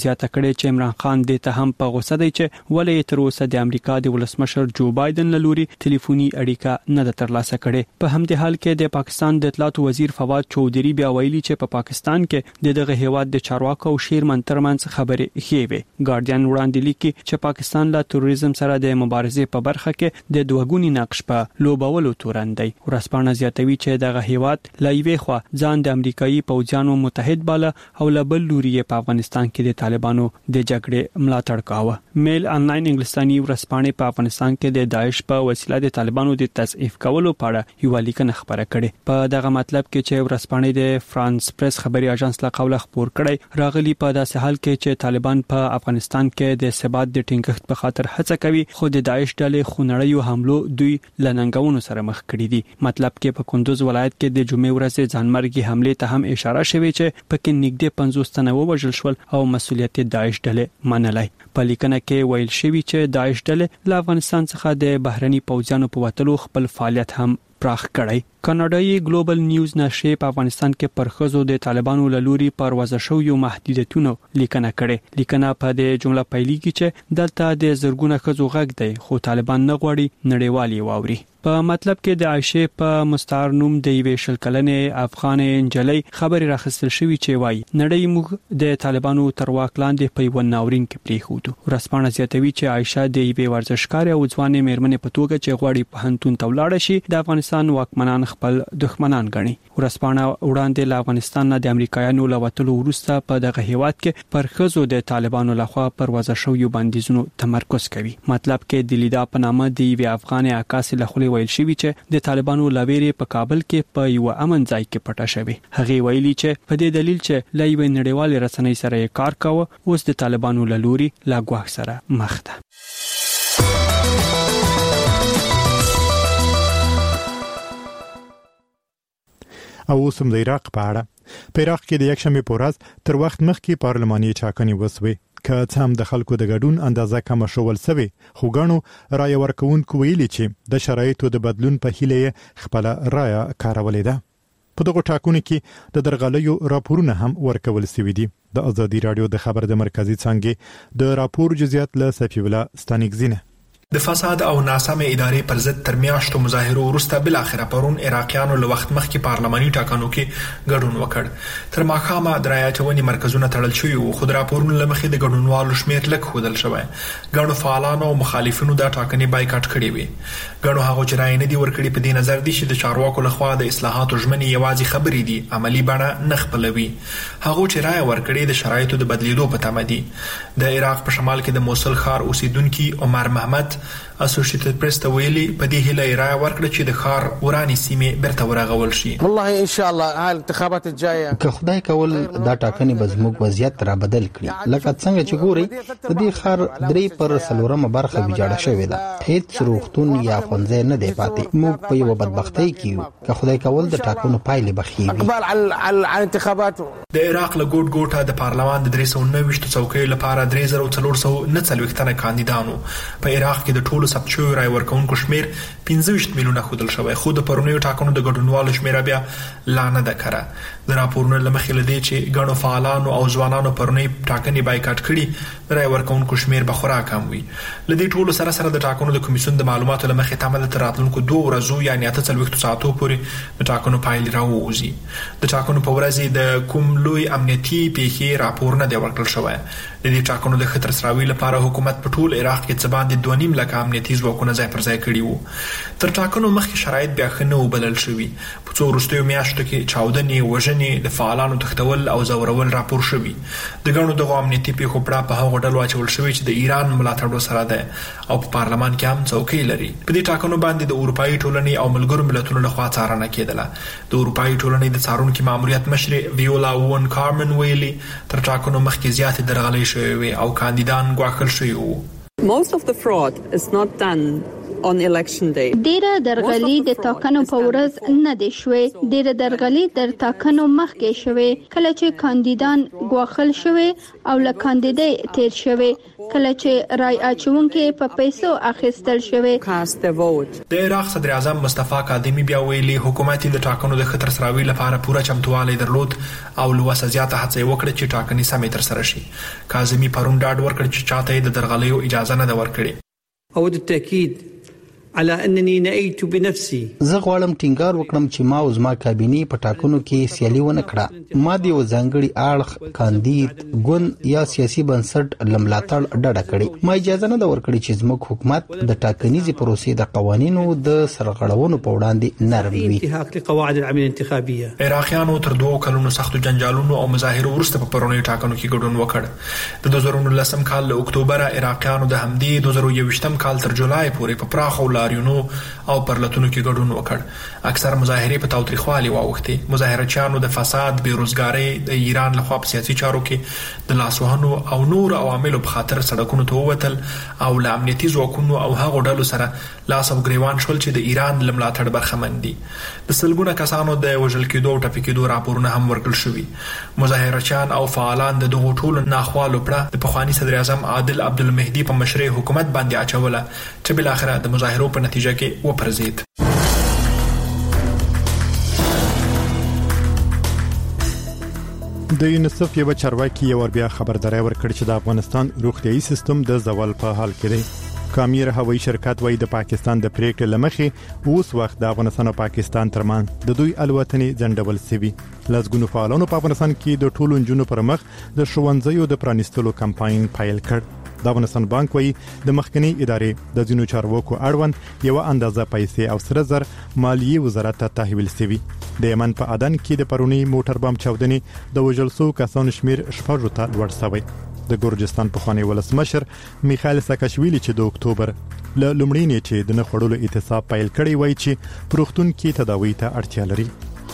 زیاته کړې چې عمران خان د ته هم په غوسه دی چې ولې تر اوسه د امریکا د ولسمشر جو بایدن له لوري ټلیفوني اړیکه نه ده ترلاسه کړې. په همدې حال کې د پاکستان د اطلاعات وزیر فواد چودھری بیا ویلي چې په پا پاکستان کې د دغه هیواد د چارواکو او شیرمن ترمنځ خبرې ښې وي. ګارډین وړاندې لیکي چې پاکستان له تروریزم سره د مبارزې په برخه کې د دوګونی نقش په لوبولو تورندای. ورسپانه زیاتوي چې دغه هیواد لا یوې خوا ځان د امریکایي پوځیانو متحد باله او له بل لوري په افغانستان کې د طالبانو د جګړې ملاتړ کاوه. میل انلاین انګلیساني ورسپانه په افغانستان کې د داعش په وسیله د طالبانو د تضعیف کولو په اړه یو لیکنه خبره کړې. په دغه مطلب کې چې ورسپانه د فرانس پریس خبري اژانس له قوله خبر کړی راغلي په داسې حال کې چې طالبان په افغانستان کې د ثبات د ټینګښت په خاطر هڅه کوي خو د داعش ډلې خونړیو حملو دوی لننګونو سره مخ کړي دي. مطلب کې په کندوز ولایت کې د جمعې ورځې ځانمرګي حمله ته هم اشاره شوې چې پکې نږدې پنځوس تنه ووژل شول او مسؤلیت داعش ډلې منلای. په لیکنه کې ویل شوی چې داعش ډلې له افغانستان څخه د بهرني پوځیانو په وټلو خپل فعالیت هم پراخ کړی. کاناډایي ګلوبل نیوز نشریه په افغانستان کې پر خزو د طالبانو لوري پر وضع شو یو محدودیتونو لیکنه کړي. لیکنه په دې جمله پیلي کې چې دلته د زرګونه خزو غږ دی خو طالبان نه غواړي نړیوالي واوري. په مطلب کې د عائشه په مستعار نوم د یوې شل کلنې افغان انجلۍ خبري راخستل شوې چې وایي نړۍ موږ د طالبانو تر واک لاندې په یو ناورین کې پریښودو. ورسپانه زیاتوي چې عائشه د یوې ورزشکار او ځوانې میرمنې په توګه چې غواړي په هنتون تولاړ شي د افغانستان واکمنان خپل دښمنان ګڼي. ورسپانه وړاندې له افغانستان نه د امریکایانو لوتلو وروسته په دغه هیواد کې پر خزو د طالبانو لخوا پر وضع شویو بندیزونو تمرکز کوي. مطلب کې د لیدا په نامه د یوې افغان عکاسې له خولې ویل شوی چې د طالبانو لویری په کابل کې په یو امن ځای کې پټه شوی. هغه ویلي چې په دې دلیل چې لا یو نړیوال رسنۍ سره کار کاوه اوس د طالبانو لوري لا ګواښ سره مخ ده. او اوسم د عراق په اړه په عراق کې د یکشنبه په ورځ تر وخت مخکې پارلماني ټاکنې وسوي. که څه هم د خلکو د ګډون اندازه کم شول سوي خو غنو رای ورکوونکو ویلي چې د شرایطو د بدلون په هیله خپل رای کارولې ده. په دغه ټاکنو کې د درغلیو راپورونه هم ورکول سوي دي. د ازادي رادیو د خبر د مرکزی څنګه د راپور جزئیات له صفی الله ستانګزینه. د فساد او ناسمه ادارې پر ضد تر میاشتو مظاهرو وروسته بل اخره پرون عراقیانو له وخت مخکې پارلماني ټاکنو کې ګډون وکړ. تر ماښامه د رایه اچونې مرکزونه تړل شوي وو خو د راپورونو له مخې د ګډونوالو شمېر لږ ښودل شوی. ګڼو فعالانو او مخالفینو دا ټاکنې بایکاټ کړې وې. ګڼو هغو چې رایه نه دي ورکړي په دې نظر دي چې د چارواکو لخوا د اصلاحاتو ژمنې یوازې خبرې دي عملي بڼه نه خپلوي. هغو چې رایه ورکړي د شرایطو د بدلیدو په تمه دي. د عراق په شمال کې د موصل ښار اوسیدونکي عمر محمد اسوسییټډ پریس ته ویلي په دې هیله رایه ورکړه چې د ښار وراني سیمې بیرته ورغول شي. والله ان شاء الله هاي الانتخابات الجايه که خدای کول دا ټاکنې به زموږ وضعیت را بدل کړي. لکه څنګه چې ګوري د دې ښار درې پر څلورمه برخه ویجاړه شوې ده. هیڅ روغتون یا ښوونځی نه دی پاتې. موږ په یو بدبختۍ کې یو. که خدای کول د ټاکنو پایلې به ښې وي. اقبال على على الانتخابات. د عراق له ګوټ ګوټه د پارلمان د درې سوه نهه ویشت څوکیو لپاره درې زره څلور سوه نه څلوېښت تنه کاندیدانو. په عراق کې د ټولو ثبت شویو رای ورکوونکو شمیر پنځه ویشت میلیونه ښودل شوی خو د پرونیو ټاکنو د ګډونوالو شمیر بیا لا نه ده کړه. د راپورونو له مخې لدی چې ګڼو فعالانو او ځوانانو پرونی ټاکنې بایکاټ کړي رای ورکوونکو شمیر به خورا کم وي. لدی ټولو سره سره د ټاکنو د کمیسیون د معلوماتو له مخې تمه ده تر راتلونکو دوه ورځو یعنی اته څلوېښتو ساعتو پورې د ټاکنو پایلې راووځي. د ټاکنو په ورځ د کوم لوی امنیتي پیښې راپور نه دی ورکړل شوی. د دې ټاکنو د خطر سراوي لپاره حکومت په ټول عراق کې څه باندې دوه نیم لکه امنیتي ځواکونه ځای پر ځای کړي وو. تر ټاکنو مخکې شرایط بیا ښه نه وبلل شوي. په څو وروستیو میاشتو کې چاودنې، وژنې، د فعالانو تښتول او ځورول راپور شوي. د ګڼو دغو امنیتي پیښو پړه په هغو ډلو اچول شوی چې د ایران ملاتړو سره ده او په پارلمان کې هم څوکۍ لري. په دې ټاکنو باندې د اروپایي ټولنې او ملګرو ملتونو لخوا څارنه کېدله. د اروپایي ټولنې د څارونکي ماموریت مشرې ویولا وون کارمن ویلي تر ټاکنو مخکې زیاتې درغلۍ شوې وې او کاندیدان ګواښل شوي وو. Most of the fraud is not done ډیره درغلي د ټاکنو په ورځ نه دی شوې. ډیره درغلي در ټاکنو مخکې شوې کله چې کاندیدان غواخل شوې او له کاندیدای تیر شوې کله چې رای اچونکو په پیسو اخیستل شوې. د عراق صدر اعظم مصطفی کاظمی بیا ویلي حکومت د ټاکنو د خطر سراوي لپاره پوره چمتووالی درلود او لوسه زیاته هڅه وکړه چې ټاکنې سمې تر سره شي. کاظمی پرون ډاډ ورکړ چې چاته د درغلیو اجازه نه ده ورکړې. اود التاكيد على انني نأيت بنفسي. زه غواړم ټینګار وکړم چې ما او زما کابینه په ټاکنو کې سیالي ونه کړه. ما د یو ځانګړي اړخ کاندید ګوند یا سیاسي بنسټ لملاتړ ډډه کړې. ما اجازه نه ده ورکړې چې زموږ حکومت د ټاکنیزې پروسې د قوانینو د سرغړونو په وړاندې نرم وي. انتهاک لقواعد العمل الانتخابيه. عراقیانو تر دوه کلونو سختو جنجالونو او مظاهرو وروسته په پرونی ټاکنو کې ګډون وکړ. د دوه زره نولسم کال له اکتوبر عراقیانو د همدې دوه زره یوویشتم کال تر جولای پورې په پراخو لاریونو او پرلتونو کې ګډون وکړ. اکثر مظاهرې په تاوتریخوالي واوښتې. مظاهرچیانو د فساد، بیروزګارۍ، د ایران لخوا په سیاسي چارو کې د لاسوهنو او نور عواملو په خاطر سړکونو ته ووتل او له امنیتي ځواکونو او هغو ډلو سره لاس او ګریوان شول چې د ایران له ملاتړ برخمن دي. د سلګونه کسانو د وژل کېدو او ټپي کېدو راپورونه هم ورکړل شوي. مظاهرچیان او فعالان د دغو ټولو ناخوالو پړه د پخواني صدر اعظم عادل عبدالمهدي په مشرۍ حکومت باندې اچوله چې بالاخره د مظاهرو په نتیجه کې وپرځید. د یونیسف یو چارواکي یو بیا خبرداري ورکړ چې د افغانستان روغتيایي سیستم د زوال په حال کې دی. کامیر هوایي شرکت وایي د پاکستان د پریکړې لمخې اوس وخت د افغانستان او پاکستان ترمنځ د دوی الوتنې ځنډول شوي. لږګونو فعالانو په افغانستان کې د ټولو نجونو پر مخ د ښوونځیو د پرانیستلو کمپاین پیل کړ. د افغانستان بانک وایي د مخکنی ادارې د ځینو چارواکو اړوند یو اندازه پیسې او سره زر مالیه وزارت ته تحویل شوي. د یمن په عدن کې د پرونی موټر بم چاودنې د وژل شو کسانو شمیر شپږ ته لوړ شوی. د ګورجستان پخوانی ولسمشر میخائیل ساکاشویلی چې د اکتوبر له لومړۍ نیټې د نخړلو اعتصاب پیل کړی وایي چې پروختون کې تداوی ته اړتیا لري.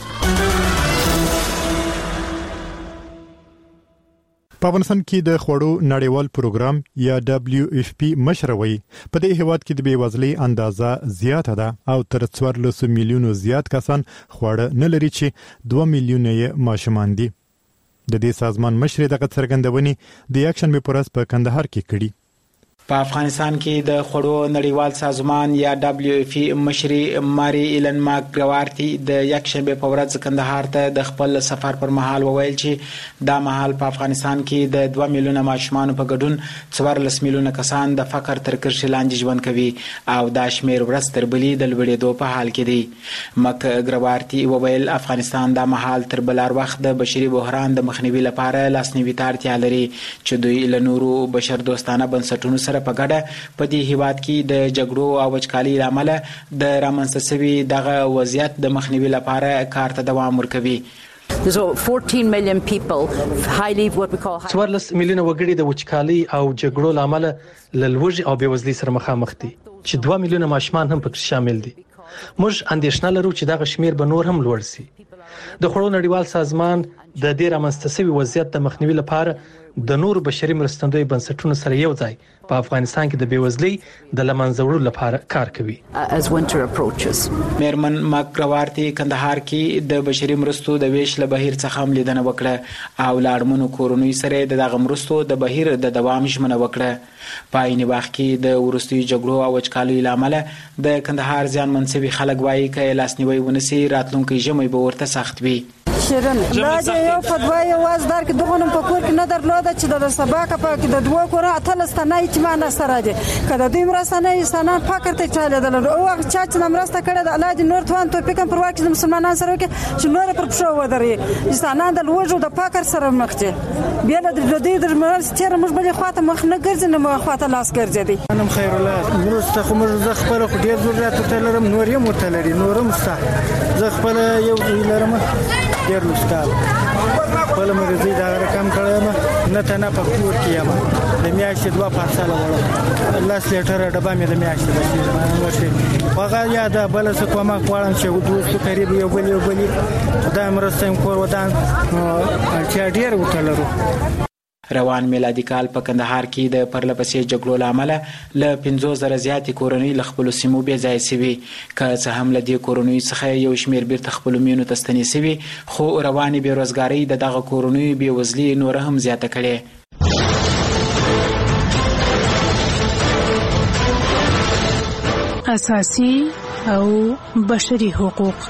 په افغانستان کې د خوړو نړیوال پروګرام یا دبليو اف پی مشروي په دې هیواد کې د بیوزلۍ اندازه زیاته ده او تر څوارلس میلیونو زیات کسان خواړه نه لري چې دوه میلیونه یې ماشومان دي. د دې سازمان مشر دغه څرګندونې د اکشن به پرس په کندهار کې کړي. په افغانستان کې د خوړو نړیوال سازمان یا دبليو اف پی مشري ماري ایلن ماکګراورتي د یکشنبه په ورځ کندهار ته د خپل سفر پر مهال وویل چې دا مهال په افغانستان کې د دوه میلیونه ماشومان په ګډون څوارلس میلیونه کسان د فقر تر کرښې لاندې ژوند کوي او دا شمیر ورځ تر بلې د لوړېدو په حال کې دی. ماکګراورتي وویل افغانستان دا مهال تر بلار وخت د بشري بحران د مخنیوي لپاره لاسنیوي ته اړتیا لري چې دوی له نورو بشر دوستانه بنسټونو سره په ګډه په دې هیواد کې د جګړو او وچکالۍ لامل د رامنځته شوي دغه وضعیت د مخنیوي لپاره کار ته دوام ورکوي. څوارلس میلیونه وګړي د وچکالۍ او جګړو لامل له لوږې او بېوزلۍ سره مخامخ دي چې دوه میلیونه ماشومان هم پکې شامل دي. موږ اندېښنه لرو چې دغه شمیر به نور هم لوړ شي. د خوړو نړیوال سازمان د دې رامنځته شوي وضعیت د مخنیوي لپاره د نور بشري مرستندوی بنسټونو سره یو ځای په افغانستان کې د بیوزلۍ د لمنځه وړلو لپاره کار کوي. میرمن ماکګراورتي کندهار کې د بشري مرستو د ویش له بهیر څخه هم لیدنه وکړه او لاړمنو کورونو سره د دغه مرستو د بهیر د دوام ژمنه وکړه. په عین وخت کې د ورستیو جګړو او وچکالۍ لامل د کندهار ځانمن شوي خلک وایي چې لاسنیوي ونسي راتلونکي ژمي به ورته سخت وي. شیرین دا چې یو په دوه یو واز در کې دغه په کور کې نه درلوده چې د سباکه په کې د دوه کور اتل ستنه اجتماع سره دي کله دوی مرسته نه انسانان فقر ته چاله دل او وخت چې مرسته کړي د الله دې نور توان ته پکم پر واکه د مسلمانانو سره کې چې نور پر پښو ودري انسانان د لوجو د فقر سره مخ دي بیا د دې د مرسته چیرې موږ بلې خواته مخ نه ګرځي نه مخ خواته لاس ګرځي دي. انم خیر الله مرسته خو موږ ز خپل خو ډیر ضرورت ته لرم نور یې متلري نورم ستا ز خپل یو لرم ډیر مستال خپل مرزي دا رقم کړم نه ته نه په کور کې یم د میاشتې دوه پارساله وړم لاس لیټر ډبه مې د میاشتې بشي ورشي هغه یا د بل څه کومه کوړم چې دوست قریب یو بل یو بل دا مرسته کور ودان چې ډیر وتلرو. روان میلادي کال په کندهار کې د پرلپسې جګړو لامل له پنځوس زره زیاتې کورنۍ له خپلو سیمو بې ځایه سوي. که څه هم له دې کورنیو څخه یو شمېر بیرته خپلو مینو ته ستنې سوي، خو روانې بېروزګارۍ د دغه کورنیو بېوزلي نوره هم زیاته کړې. اساسي او بشري حقوق.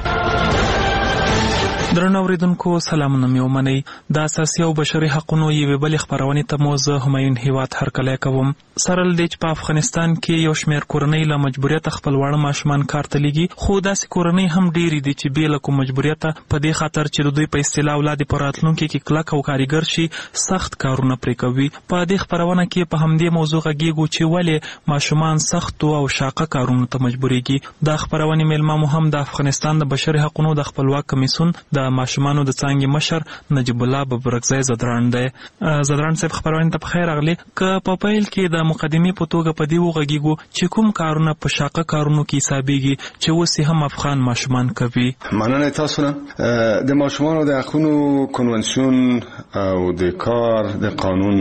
درنو اوریدونکو سلامونه مې ومنئ. د اساسي او بشري حقوقو یوې بلې خپرونې ته مو زه همایون هیواد هرکلی کوم. سره له دې چې په افغانستان کې یو شمېر کورنۍ له مجبوریته خپل واړه ماشومان کار ته لېږي، خو داسې کورنۍ هم ډېرې دي چې بې له کوم مجبوریته په دې خاطر چې د دوی په اصطلاح اولاد په راتلونکي کې کلک او کارګر شي سخت کارونه پرې کوي. په دې خپرونه کې په همدې موضوع غږیږو چې ولې ماشومان سختو او شاقه کارونو ته مجبورېږي. دا خپرونې میلمه مو هم د افغانستان د بشري حقوقو د خپلواک کمیسیون د ماشومانو د څانګې مشر نجیب الله ببرکزی زدران دی. زدران صاحب خبرونه ته بخیر راغلی. که په پیل کې د مقدمې په توګه په دې وغږیږو چې کوم کارونه په شاقه کارونو کې حسابېږي چې اوس هم افغان ماشومان کوي. مننه تاسو نه. د ماشومانو د حقوقو کنونسیون او د کار د قانون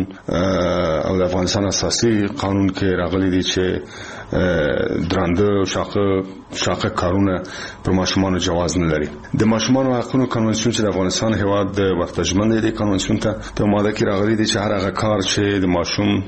او د افغانستان اساسي قانون کې راغلي دي چې درانده شاقه شاقه کارونه پر ماشومان جواز نه لري. د ماشومان حقوقو کنونسیون چې د افغانستان هیواد د ورتجمن دی کنونسیون ته په ماده کې راغلي دي چې هر هغه کار چې د ماشوم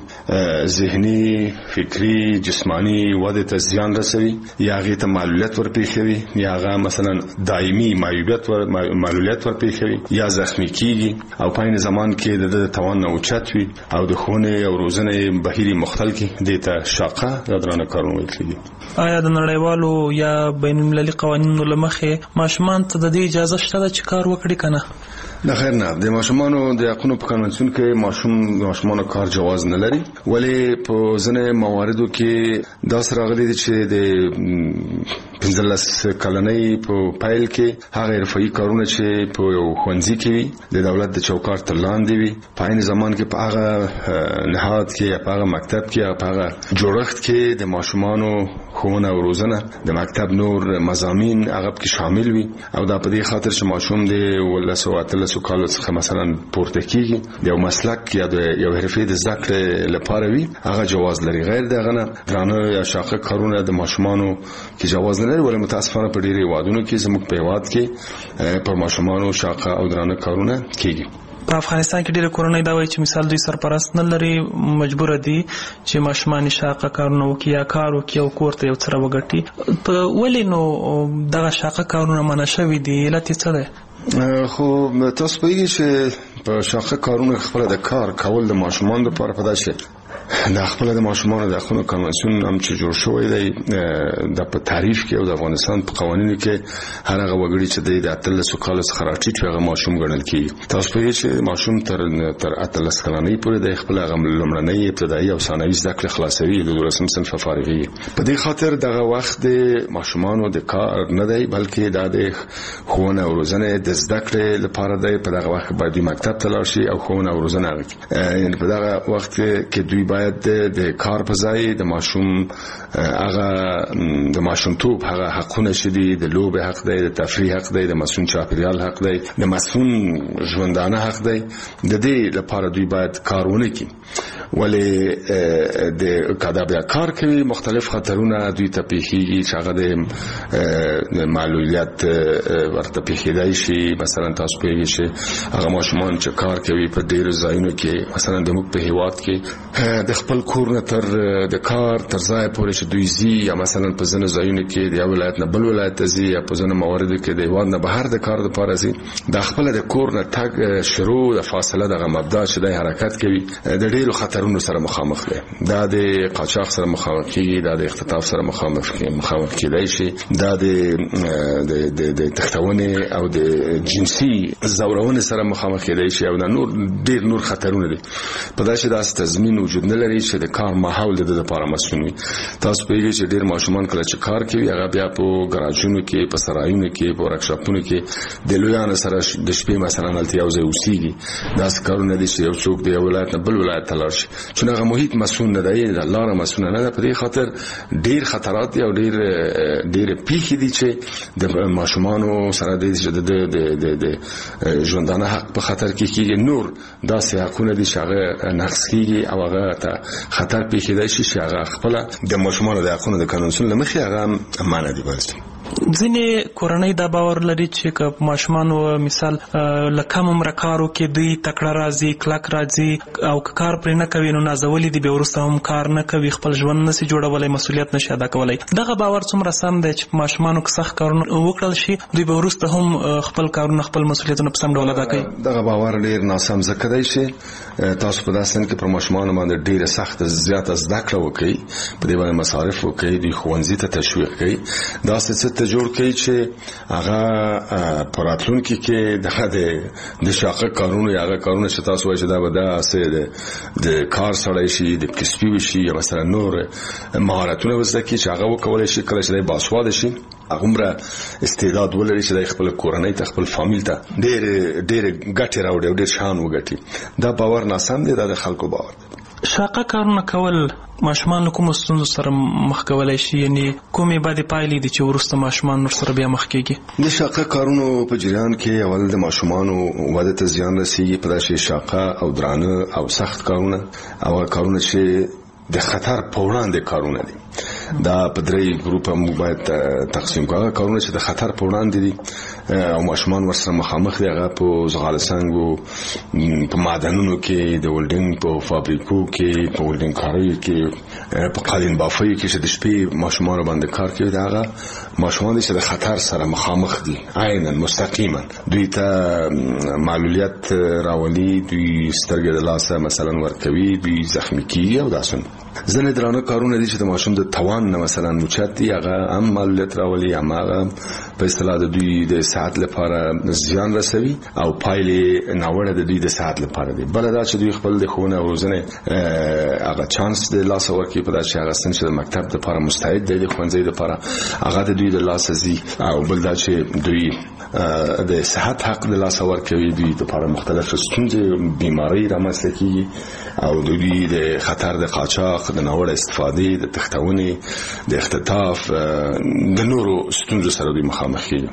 ذهني، فکری، جسمانی وده ته زیان رسوي یا هغه ته معلولیت ورپېښوي یا هغه مثلا دایمي معیوبیت ور معلولیت ورپېښوي یا زخمی کیږي او په عین زمان کې د توان نه اوچت وي او د ښوونې او روزنې بهیر مختل کې د ته شاقه یا درانه کارونه ویل کېږي. آیا د نړیوالو یا بین المللي قوانینو له مخې ماشومان ته د دې اجازه شته ده چې کار وکړي که نه؟ نه خیر نه. د ماشومانو د حقوقو په کنونسیون کې ماشوم د ماشومانو کار جواز نه لري، ولی په ځینې مواردو کې دا سره راغلي دي چې د پنځلس کلنۍ په پیل کې هغه حرفوي کارونه چې په یو ښوونځي کې وي د دولت د چوکاټ تر لاندې وي، په عین زمان کې په هغه نهاد کې یا په هغه مکتب کې یا په هغه جوړښت کې د ماشومانو ښوونه او روزنه د مکتب نور مضامین هغه کې شامل وي او دا په دې خاطر چې ماشوم د ولس او اتلس کالو څخه مثلا پورته کیږي د یو مسلک یا د یو حرفې د زده کړې لپاره وي هغه جواز لري. غیر دغه نه درانه یا شاقه کارونه د ماشومانو کې جواز نه لري، ولې متاسفانه په ډېری هیوادونو کې زموږ په هیواد کې پر ماشومانو شاقه او درانه کارونه کیږي. په افغانستان کې ډېر کورنۍ دا وایي چې مثال دوی سرپرست نه لري، مجبور دي چې ماشومان شاقه کارونه وکړي یا کار وکړي او کور ته یو څه راوګټي. په ولې نو دغه شاقه کارونه منع شوي دي؟ علت یې څه دی؟ خو تاسو پوهیږئ چې په شاقه کارونه خپل د کار کول د ماشومان لپاره په داسې د خپل د ماشومان د حقوقو کنونسیون هم چې جوړ شوی دی د په تعریف کې او د افغانستان په قوانینو کې هر هغه وګړي چې د اتلس کال څخه راټیټ وي هغه ماشوم ګڼل کیږي. تاسو پوهیږئ چې ماشوم تر تر اتلس کلنۍ پورې د خپل هغه لومړنۍ ابتدایي او ثانوي زده کړې خلاصوي د دولسم صنف فارغي. په دې خاطر دغه وخت د ماشومانو د کار نه دی بلکې د ښوونه او روزنه د زده کړې لپاره دی. په دغه وخت باید مکتب ته لاړ شي او ښوونه او روزنه وکړي. یعنې په دغه وخت کې دوی باید د کار په ځای د ماشوم هغه د ماشومتوب هغه حقونه چې دي د لوب حق دی، د تفریح حق دی، د مسئول چاپیریال حق دی، د مسئول ژوندانه حق دی. د دې لپاره دوی باید کار ونه کړي، ولې د کدا بیا کار کوي مختلف خطرونه دوی ته پیښیږي چې هغه د معلولیت ورته پیښیدای شي. مثلا تاسو پوهیږئ چې هغه ماشومان چې کار کوي په ډیرو ځایونو کې مثلا د موږ په هیواد کې د خپل کور نه تر د کار تر ځای پورې چې دوی ځي یا مثلا په ځینو ځایونو کې د یو ولایت نه بل ولایت ته ځي یا په ځینو مواردو کې د هیواد نه بهر د کار لپاره ځي، د خپل د کور نه تګ شروع د فاصله دغه مبدا چې د حرکت کوي د ډیرو خطرونو سره مخامخ دی. دا د قاچاق سره مخامخ کیږي، دا د اختطاف سره مخامخ مخامخ کیدای شي، دا د د د تختونې او د جنسي زورونې سره مخامخ کیدای شي او نور ډیر نور خطرونه دي. په داسې داسې تضمین وجود نه لري چې د کار ماحول د لپاره مسؤل وي. تاسو پیږئ چې ډیر ماشومان کله چې کار کوي هغه بیا په ګراجونو کې، په سرایونو کې، په ورکشاپونو کې د لویانو سره د شپې مثلا هلته یو ځای اوسېږي. داسې کارونه دي چې یو څوک د یو ولایت نه بل ولایت ته لاړ شي چې هغه محیط مسؤل نه دی، د الله نه مسؤل نه ده. په دې خاطر ډیر خطرات دي او ډیر ډیر پیښې دي چې د ماشومان سره د د ژوندانه حق په خطر کې کیږي. نور داسې حقونه دي چې هغه نقض کیږي او هغه ته خطر پیښیدای شي چې هغه خپل د ماشومان د حقونو د قانون سره مخې هغه امانه دي. بلته ځینې کورنۍ دا باور لري چې که ماشومان مثال لکم عمر کارو کې دوی تکړه راځي، کلک راځي او که کار پرې نه کوي نو نازولي دي، به وروسته هم کار نه کوي، خپل ژوند نشي جوړولی، مسؤلیت نشي ادا کولی. دغه باور څومره سم دی چې ماشومانو که سخت کارونه وکړل شي دوی به وروسته هم خپل کارونه خپل مسؤلیتونه په سم ډول ادا کوي؟ دغه باور ډیر ناسم ځکه دی چې تاسو په داسې سن کې پر ماشومانو باندې ډیره سخته زیاته زده کړه وکړئ، په دې باندې مصارف وکړئ، دوی ښوونځي ته تشویق کړئ، داسې څه ته جوړ کړئ چې هغه په راتلونکي کې دغه د شاقه کارونه یا هغه کارونه چې تاسو وایئ چې دا به داسې د کار سړی شي، د کسبي شي یا مثلا نور مهارتونه وزده کړي چې هغه وکولی شي کله چې دی باسواده شي هغومره استعداد ولري چې د خپل کورنۍ ته خپل فامیل ته ډېر ډېر ګټې راوړي او ډېر شان وګټي. دا باور ناسم دی، دا د خلکو باور دی. شاقه کارونه کول ماشومان له کومو ستونزو سره مخ کولی شي؟ یعنی کومې بدې پایلې دي چې وروسته ماشومان نور سره بیا مخ کېږي؟ د شاقه کارونو په جریان کې اول د ماشومانو وده ته زیان رسېږي. په داسې شاقه او درانه او سخت کارونه او کارونه چې د خطر په وړاندې کارونه دي، دا په درې ګروپه موږ باید تقسیم کړو. کارونه چې د خطر په وړاندې دي او ماشومان ورسره مخامخ دي، هغه په زغال سنگو، په معدنونو کې، د ولډینګ په فابریکو کې، په ولډینګ کاریو کې، په قالین بافیو کې چې د شپې ماشومان باندې کار کوي، دا هغه ماشومان دي چې د خطر سره مخامخ دي عیناً مستقیما. دوی ته معلولیت راولي، دوی سترګې د لاسه مثلا ورکوي، دوی زخمی کیږي او داسې. ځینې درانه کارونه دي چې د ماشوم د توان نه مثلا اوچت دي، هغه هم معلولیت راولي، هماغه په اصطلاح د دوی د صحت لپاره زیان رسوي او پایلې ناوړه د دوی د صحت لپاره دي. بل دا چې دوی خپل د ښوونې او روزنې هغه چانس د لاسه ورکوي، په داسې هغه سن چې د مکتب لپاره مستعد دی، د ښوونځي لپاره هغه د دوی د لاسه ځي. او بل دا چې دوی د صحت حق د لاسه ورکوي، دوی لپاره مختلف ستونزې بیماری رامنځته کیږي او دوی د خطر د قاچاق، د ناوړه استفادې، د تښتونې، د اختطاف، د نورو ستونزو سره دوی مخامخ کیږي.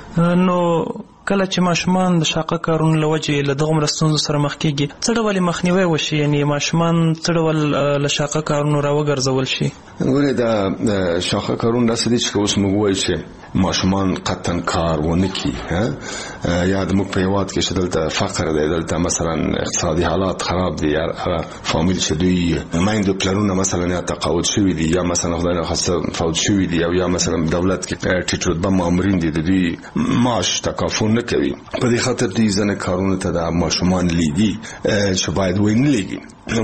نو کله چې ماشومان د شاقه کارونو له وجې له دغومره ستونزو سره مخ کېږي څه ډول مخنیوی وشي؟ یعنې ماشومان څه ډول له شاقه کارونو راوګرځول شي؟ ګورې دا شاقه کارونه داسې دي چې اوس موږ وایو چې ماشومان قطعا کار ونه کړي، یا د موږ په هېواد کې چې دلته فقر دی، دلته مثلا اقتصادي حالات خراب دي، یا هغه فامیل چې دوی میندو پلرونه مثلا یا تقاعد شوي دي یا مثلا خدای نخواسته فوت شوي دي او یا مثلا دولت کې ټیټ رتبه مامورین دي، د دوی معاش تکافل نه کوي. په دې خاطر دوی ځینې کارونو ته د ماشومان لیږي چې باید ونه لیږي،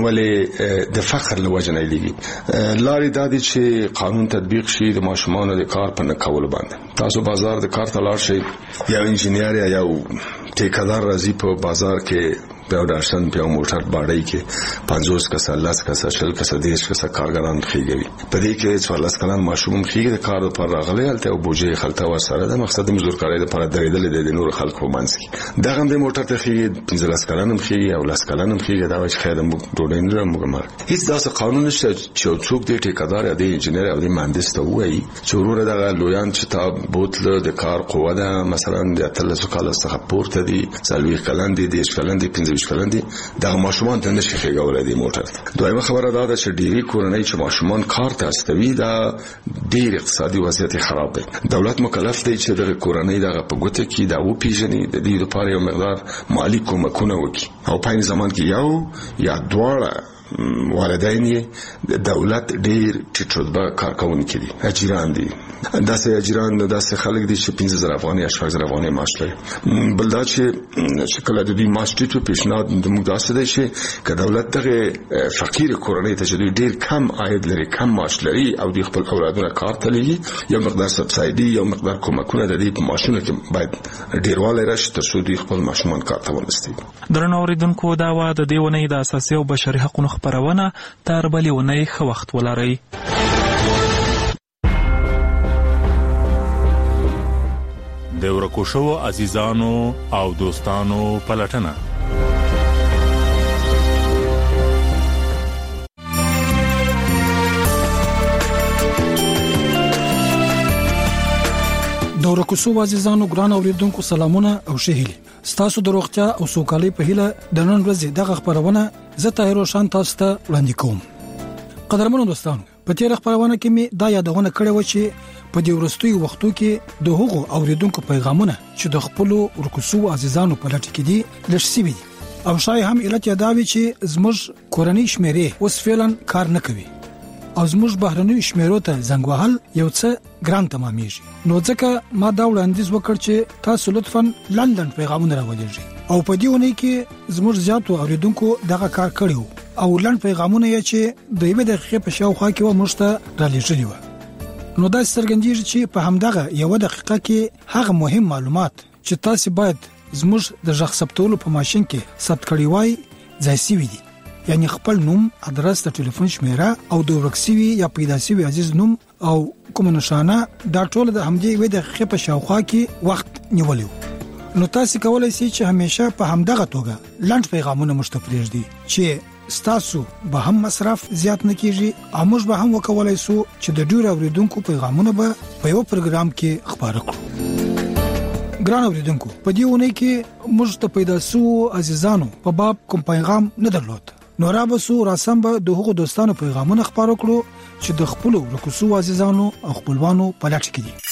ولې د فقر له وجې نه لیږي. لارې دا دي چې قانون تطبیق شي د ماشومانو د کار په نه کولو باندې. تاسو بازار د کار ته لاړ شئ، یو انجینیر یا یو ټیکدار راځي په بازار کې په داشتن په موټر باندې کې پنځوس کسه، لس کسه، شل کسه، دیش کسه کارګران خېږي. په دې کې څوارلس کلن ماشوم خېږي د کار لپاره راغلی، هلته او بوجي خلته ورسره د مقصد د مزدور کاري لپاره درېدل د نور خلکو منځ کې. دغه د موټر ته خېږي پنځلس کلن هم خېږي او لس کلن هم خېږي، دا چې خیر موږ ډوډۍ نه موږ مر هیڅ داسې قانون نشته چې څوک د ټیکدار یا د انجینیر او د مهندس ته وایي چې ورور دغه لویان چې تا بوتل د کار قوه ده مثلا د تلس کال څخه پورته دي، څلوي کلن دي، دیش کلن دي، پنځه کلن دي، دغه ماشومان ته نشي خېګولای دی موټر. دویمه خبره دا ده چې ډېری کورنۍ چې ماشومان کار ته استوي دا ډېر اقتصادي وضعیت خراب دی. دولت مکلف دی چې د کورنۍ دغه په ګوته کې دا و پیژني، د دې لپاره یو مقدار مالی کومکونه وکړي او په این زمان کې یو یا دواړه والدین یې د دولت ډېر ټیټ رتبه کارکوونکي دي، اجیران دي. داسې اجیران داسې خلک دي چې پنځه زره افغانۍ یا شپږ زره افغانۍ معاش لري. بل دا چې کله د دوی معاش ټیټ وي پیشنهاد زموږ داسې دی چې که دولت دغه فقیر کورنۍ ته چې دوی ډېر کم عاید لري، کم معاش لري او دوی خپل اولادونه کار ته لیږي، یو مقدار سبسایډي، یو مقدار کومکونه د دې په معاشونو کې باید ډېروالی راشي تر څو دوی خپل ماشومان کار ته ونستي. درنو اورېدونکو، دا وه د دې اونۍ د اساسي او بشري حقونو خپرونه. تر بلې اونۍ ښه وخت ولرئ. د ورکو شوو عزیزانو او دوستانو پلټنه د ورکوسو عزیزانو ګران اوریدونکو سلامونه او شهیل ستاسو د روغتیا او سوکالۍ په هیله د نن ورځې دغه خبرونه زه طاهر روشن تاسو ته وړاندې کوم. قدرمنو دوستانو په تیر خبرونه کې می دا یادونه کړې و چې په دې ورستوي وختو کې د هغو اوریدونکو پیغامونه چې د خپل ورکوسو عزیزانو په لټ کې دي لږ سوي او شای هم علت یاداوي چې زموږ کورنۍ شمیرې اوس فعلا کار نه کوي او زموږ بهرنۍ شمیرو ته زنګ وهل یو څه ګران تمامېږي. نو ځکه ما دا وړاندیز وکړ چې تاسو لطفاً لندن پیغامونه راولېږئ او په دې ونې کې زموږ زیاتو اوریدونکو دغه کار کړی او لند پیغامونه یې چې د یوې دقیقې په شاوخوا کې و موږ ته رالېږلي و. نو دا څرګندېږي چې په همدغه یوه دقیقه کې هغه مهم معلومات چې تاسو باید زموږ د ژغ ثبتولو په ماشين کې ثبت کړی وای ځای سوي دي، یعنی خپل نوم، ادرس، د ټلیفون شمیره او د ورکسوي یا پیدا سوي عزیز نوم او کوم نشانه دا ټول د همدې وې د خې په شاوخوا کې وخت نیولیو. نو تاسو کولای شئ چې همیشه په همدغه توګه لند پیغامونه مشتپریږ دي چې ستاسو به هم مصرف زیات نه کیږي او موږ به هم وکولای شو چې د ډیر اوریدونکو پیغامونه به په یو پروګرام کې خبره کړو. ګران اوریدونکو په دې ونه کې موږ ته پیدا سو عزیزانو په باب کوم پیغام نه درلود. نو را بسو راسم به د هغو دوستانو پیغامونه خبرو کړو چې د خپل ورکوسو عزیزانو او خپلوانو په لټ کې دي.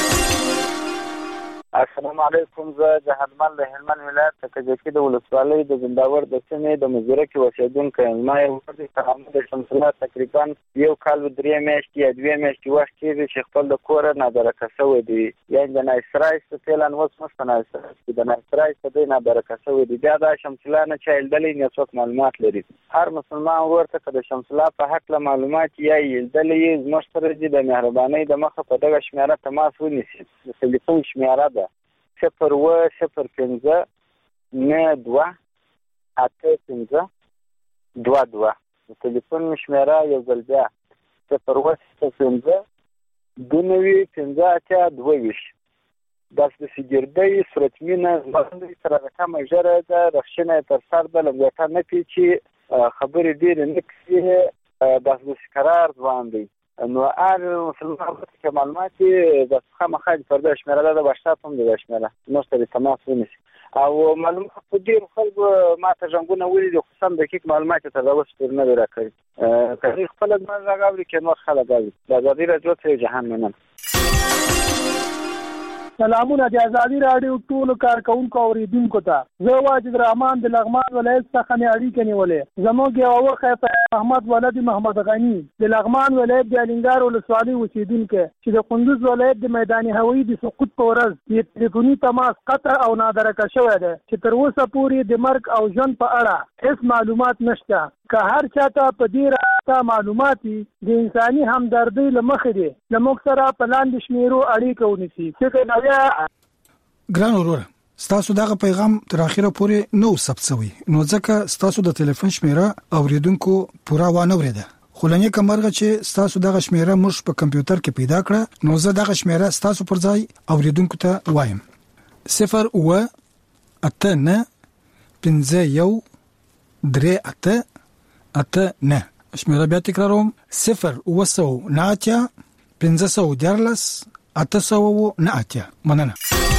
السلام علیکم. زه د هلمند د هلمند ولایت د کجکي د ولسوالۍ د زنداور د سیمې د مزوره کې اوسېدونکی یم. ما یو ورځ تحمل د شمس الله تقریبا یو کال و درې میاشتې یا دوې میاشتې وخت کېږي چې خپل د کوره نابرکه شوی دی، یعنې د نایسرایس په فعلا اوس موږ په نایسرایس کې د نایسرایس په دی نابرکه شوی دی. بیا دا شمس الله نه چا لیدلی نه څوک معلومات لري. هر مسلمان ورور ته که د شمس الله په هکله معلومات یا یې لیدلی یې زموږ سره دي د مهربانۍ د مخه په دغه شمېره تماس ونیسي. د ټلیفون شمېره ده صفر و صفر پنځه نه دوه اته پنځه دوه دوه. د ټلیفون شمېره یو ځل بیا صفر و صفر پنځه دوه نوي پنځه اتیا دوه ویشت. داسې د سګردۍ سرطمینه زموږ سره رقمه ژره ده، رخشنه یې تر سر ده، لنګوټه نه پیچي، خبرې ډېرې نه کوي، داسې د قرار ځوان دی. نو هر مسلمان چې معلومات یې د خامخا پر دغه شمېره ده د وټساپ هم دغه شمېره موږ سره تماس ونیسي او معلومات په ډېرو خلکو ما ته زنګونه ولیدي خو سم دقیق معلومات یې تر اوسه پورې نه دي راکړي. که هغوی خپله زما غږ اوري که نور خلک اوري. د ازادي راډیو څخه جهان مننه. سلامونه د ازادي راډیو ټولو کارکونکو اوریدونکو ته. زه واجد رحمان د لغمان ولایت څخه مې اړیکه نیولې. زموږ یو وخت محمد ولد محمد غنی د لغمان ولایت د الینګار ولسوالۍ اوسېدونکی چې د کندوز ولایت د میدان هوایي د سقوط په ورځ یې ټلیفوني تماس قطع او نادرکه شوی دی چې تر اوسه پورې د مرګ او ژوند په اړه هیڅ معلومات نشته. که هر چاته په دې راسته معلومات د انساني همدردۍ له مخې دی له موږ سره په لاندې شمیرو اړیکه ونیسي. ګران وروره ستاسو دغه پیغام تر اخره پورې نو ثبت شوی، نو ځکه ستاسو د ټلیفون شمیره اوریدونکو پورا وانه وریده. خو لنې کمرغه چې ستاسو دغه شمیره موږ په کمپیوټر کې پیدا کړه، نو زه دغه شمیره ستاسو پر ځای اوریدونکو ته وایم. صفر و اته نه پنځه یو درې اته اته نه. شمیره بیا تکراروم. صفر و سو نه اتیا پنځه سو دیارلس اته سو نه اتیا. مننه.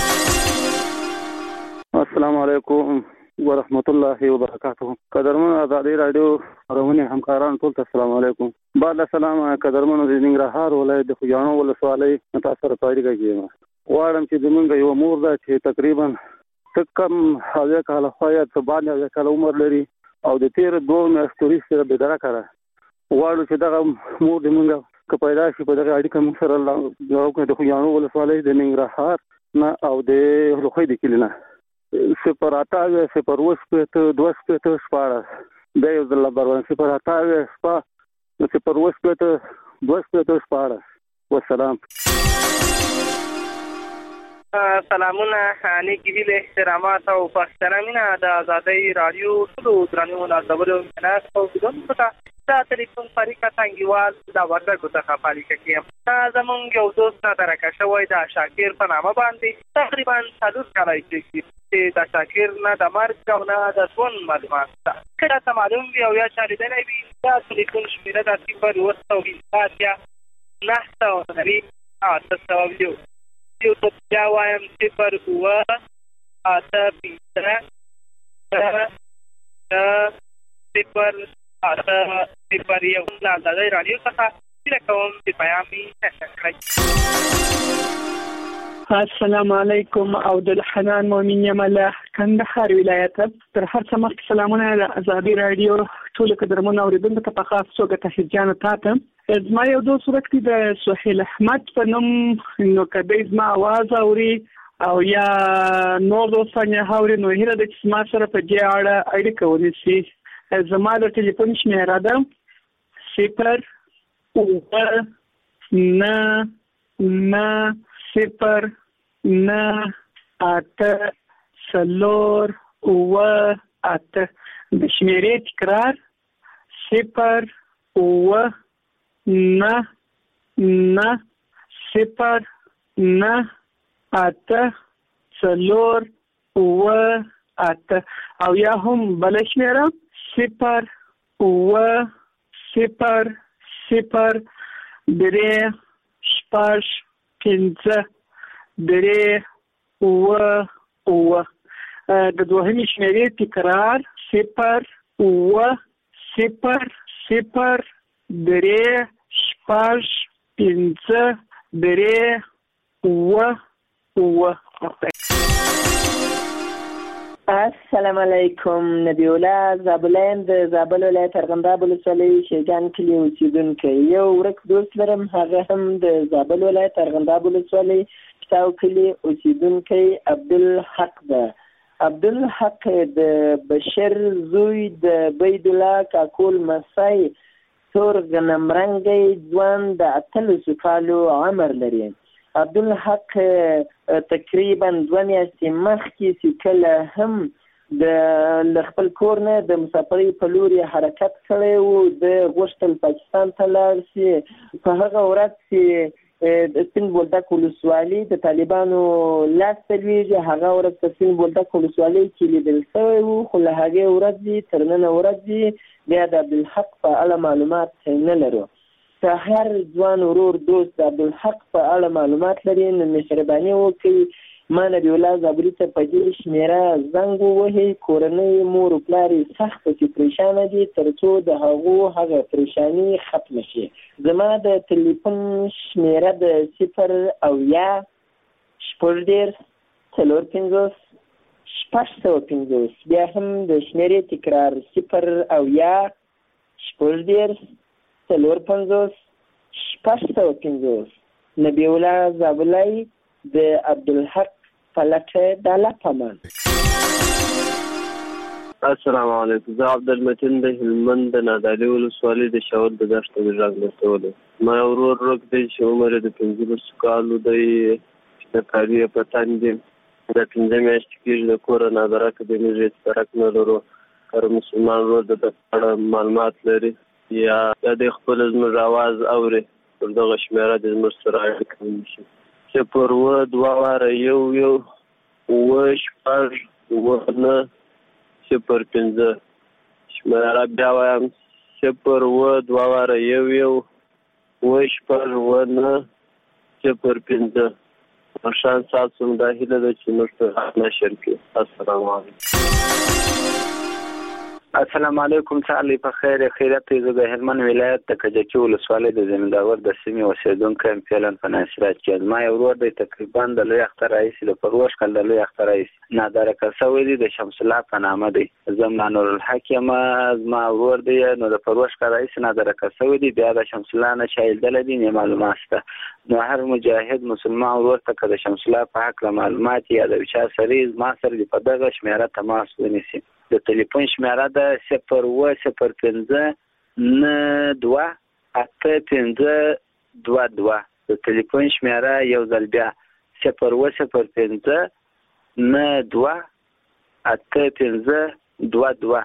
السلام علیکم ورحمت الله وبرکاته. قدرمن ازادي راډیو خبرونه همکاران ټول ته السلام علیکم. بعد السلام قدرمن د ننګرهار ولایت د خوجانو ولسوالۍ متاثر پایریږي کېم. واړم چې زمونږ یو مور ده چې تقریبا کم هغه کال خویا ته باندې هغه کال عمر لري او د تیر دوه میاشتې سره به درکاره واړو چې دغه مور د مونږ که پیدا شي په دغه اړیکه موږ سره یو د خوجانو ولسوالۍ د ننګرهار نه او د لوخۍ د کلینا صفر اته صفر وسپته دوه سپته شپاړس د یو ځل لپاره صفر اته شپه صفر وسپته دوه سپته شپاړس. والسلام. سلامونه نیکی هیله احترامات او پښتنامینه د ازادي راډیو ټولو درنو نازولو مناس او بدون څه دا ټلیفون فریقه څنګهوال دا ورته څخه فریقه کې زمونږ یو دوست نه درکه شوی دا شاکر په نامه باندې تقریبا څلور کاله چې دا شاکر نه د مرګ او نه د ژوند معلومات کله ته معلوم وي او یا چاریدنه وي دا ټلیفون شمیره د صفر و سو اتیا نه سو نری اته سو یو یو څه بیا وایم صفر اوه اته پنځه صفر اته صفر یو د آزادۍ راډیو څخه هیله کوم چې پیام مې کړئ. السلام علیکم. عبدالحنان مؤمن یم له کندهار ولایت. تر هر څه مخکې سلامونه د آزادۍ راډیو ټولو قدرمنو اورېدونکو ته په خاص توګه تحیه جانو تاته. زما یو دوست ورک دی د سهیل احمد په نوم، نو که دی زما اواز اوري او یا نور دوستان یې اوري نو هیله ده چې زما سره په دې اړه اړیکه ونیسي. زما د ټلیفون شمیره ده صفر اوه نه نه صفر نه اته څلور اوه اته. د شمیرې تکرار صفر اوه نه نه صفر نه اته څلور اوه اته. او یا هم بل شمیره صفر اوه صفر صفر درې شپږ پنځه درې اوه اوه. د دوهمې شمیرې تکرار صفر اوه صفر صفر درې شپږ پنځه درې اوه اوه. السلام علیکم. نبی الله زابلین د زابل ولایت ارغنداب ولسوالۍ شیګان کلي اوسیدونکی. یو ورک دوست لرم، هغه هم د زابل ولایت ارغنداب ولسوالۍ شتاو کلي اوسیدونکی عبدالحق ده. عبدالحق د بشر زوی د بید الله کاکول مسای تور غنم رنګی ځوان د اتلسو کالو عمر لري. عبدالحق تقریبا دوه میاشتې مخکې چې کله هم د خپل کور نه د مسافرۍ په لور حرکت کړی و، د غوښتل پاکستان ته لاړ شي. په هغه ورځ چې د سپین بولدک ولسوالۍ د طالبانو لاس ته لویږي، هغه ورځ په سپین بولدک ولسوالۍ کې لیدل شوی و، خو له هغې ورځې تر ننه ورځې بیا د عبدالحق په اړه معلومات نه لرو. که هر ځوان ورور دوست د عبدالحق په اړه معلومات لري نو مهرباني وکړئ ما نبی الله زابلي ته په دې شمیره زنګ ووهئ. کورنۍ مور و پلار یې سخت پسې پریشانه دي تر څو د هغو هغه پریشاني ختمه شي. زما د تلیفون شمیره د صفر اویا شپږ دېرش څلور پنځوس شپږ سوه پنځوس. بیا هم د شمیرې تکرار صفر اویا شپږ دېرش څلور پنځوس شپږ سوه پنځوس. نبی الله زابلی د عبدالحق پلټه د لپمان. السلام علیکم. زه عبدالمتین د هلمند د نادعلي ولسوالۍ د شاول د دښته د غږ لټولو. ما ورور روک دی چې عمر د پنځلسو کالو دی، د کاري په تن دی، د پنځه میاشتې کېږي د کوره نادرکه دی، موږ هېڅ فرق نه لرو. هر مسلمان ورور د ده په اړه معلومات لري یا د خپل زموږ اواز اوري پر دغه شمیره د زموږ سره اړیکه ونیسي. صفر اوه دوه واره یو یو اوه شپږ اوه نه صفر پنځه. شمیره بیا وایم صفر اوه دوه واره یو یو اوه شپږ اوه نه صفر پنځه. مشان ستاسو دا هیله ده چې موږ ته نشر کړي. السلام علیکم. السلام علیکم. تعالی په خیر خیرت. زه د هلمند ولایت د کجکي ولسوالۍ د زمینداور د سیمې اوسیدونکی یم. فعلا په ناشرات کې ما یو ورور دی، تقریبا د لوی اختر رئیس د پروش کال د لوی اختر رئیس نادرکه شوی دی، د شمس الله په نامه دی. زما نور الحق یم. زما ورور دی نو د پروش کال رئیس نادرکه شوی دی، بیا د شمس الله نه شایل دل دي نه معلومات شته. نو هر مجاهد مسلمان ورور ته د شمس الله په حق معلومات یا د چا سره ما سره په دغه شمیره تماس ونیسي. د ټلیفون شمیره ده صفر اوه صفر پنځه نه دوه اته پنځه دوه دوه. د ټلیفون شمیره یو ځل بیا صفر اوه صفر پنځه نه دوه اته پنځه دوه دوه.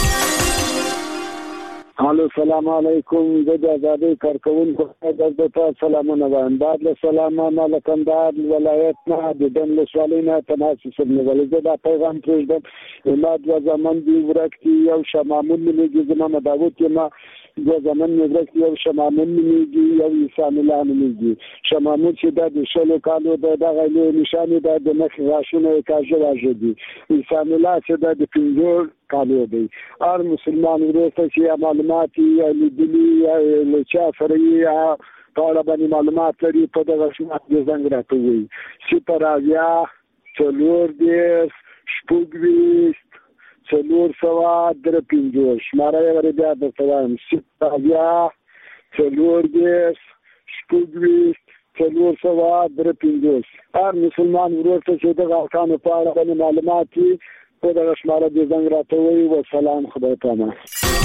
الو سلام علیکم. زه د آزادۍ کارکوونکو د ته سلامونه وایم. بعد له سلامانه له کندهار ولایت نه د دن ولسوالۍ نه تماس وسلمولی. زه دا پیغام پرېږدم ما دوه زامن دي ورک دي، یو شاه محمود نومېږي، زما داود یم، د زمن مدرک یو شمامون نومیږي یو انسان الله نومیږي. شمامون چې د شلو کالو د دغه لوی نشانه د مخ غاښونه کاږه واژه دي. انسان الله چې د پنځور کالو دی. هر مسلمان ورته چې معلومات یې لیدلي یا لچا سره یې په باندې معلومات لري په دغه شمات د زنګ راټوي. صفر اویا څلور دیرش شپږویشت څلور سوه درې پنځوس شماره یې ور بیا درته وایم صفر اویا څلور دیرش شپږویشت څلور سوه درې پنځوس. هر مسلمان ورته چې دغه ارکانو په اړه باندې معلومات په دغه شماره د زنګ راټوي. والسلام خدای پامان.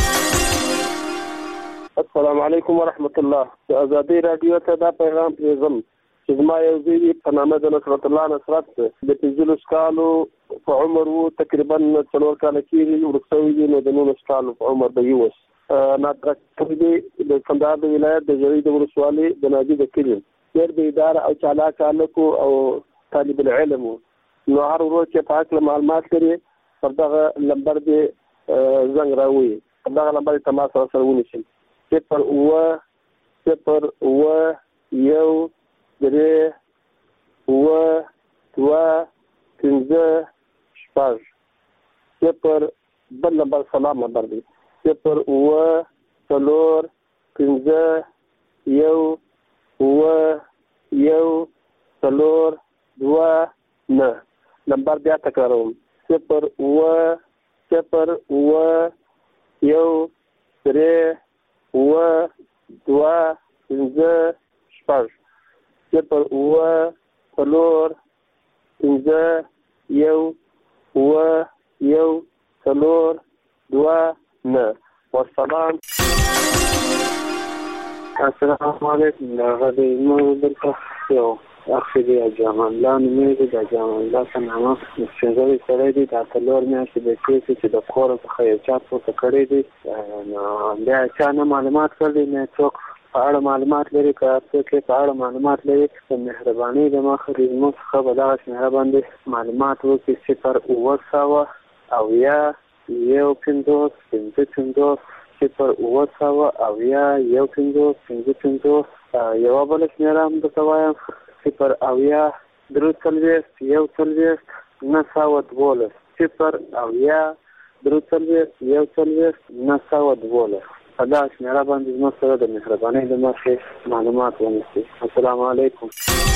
السلام علیکم ورحمت الله. د ازادي رادیو ته دا پیغام پریزم چې زما یو زوی په نامه د نصرت الله نصرت د پنځلس کالو په عمر وو، تقریبا څلور کاله کېږي ورسوي دي، نو د نولس کالو په عمر به یې اوس ناطرک دی د کندهار د ولایت د ژړۍ د ولسوالۍ د نادي د کلي ډېر د اداره او چالاک هلک او طالب العلم و. نو هر ورځ چې په هکله معلومات لري پر دغه لمبر دې زنګ راووي، پر دغه لمبر یې تماس سره ونیسئ. صفر اووه صفر اووه یو درې اووه دوه پنځه شپږ. صفر بل نمبر سلام نمبر دی صفر اووه څلور پنځه یو اووه یو څلور دوه نه. نمبر بیا تکراروم صفر اووه صفر اووه یو درې اووه دوه پنځه شپږ. صفر اووه څلور پنځه یو اووه یو څلور دوه نه. والسلام. السلام علیکم. هغه د نور دلته یو اخري جامان الله نومېږي. د جامان الله په نامه سپینځلې سړی دی. دا څلور میاشتې د کېږي چې د کور څخه یو چا پورته کړی دی. نو بیا چا نه معلومات کړی، نه څوک په اړه معلومات لري. که څوک په اړه معلومات لري په مهرباني د مخه زموږ څخه به دغه شمېره باندې معلومات وکړي. صفر اووه سوه اویا یو پنځوس پنځه پنځوس صفر اووه سوه اویا یو پنځوس پنځه پنځوس. یوه بله شمېره هم درته وایم صفر اویا درې څلوېښت یو څلوېښت نهه سوه دولس. صفر اویا درې څلوېښت یو څلوېښت نهه سوه دولس. په دغه شمېره باندې زموږ سره د مهربانۍ له مخې معلومات ونیسئ. السلام علیکم.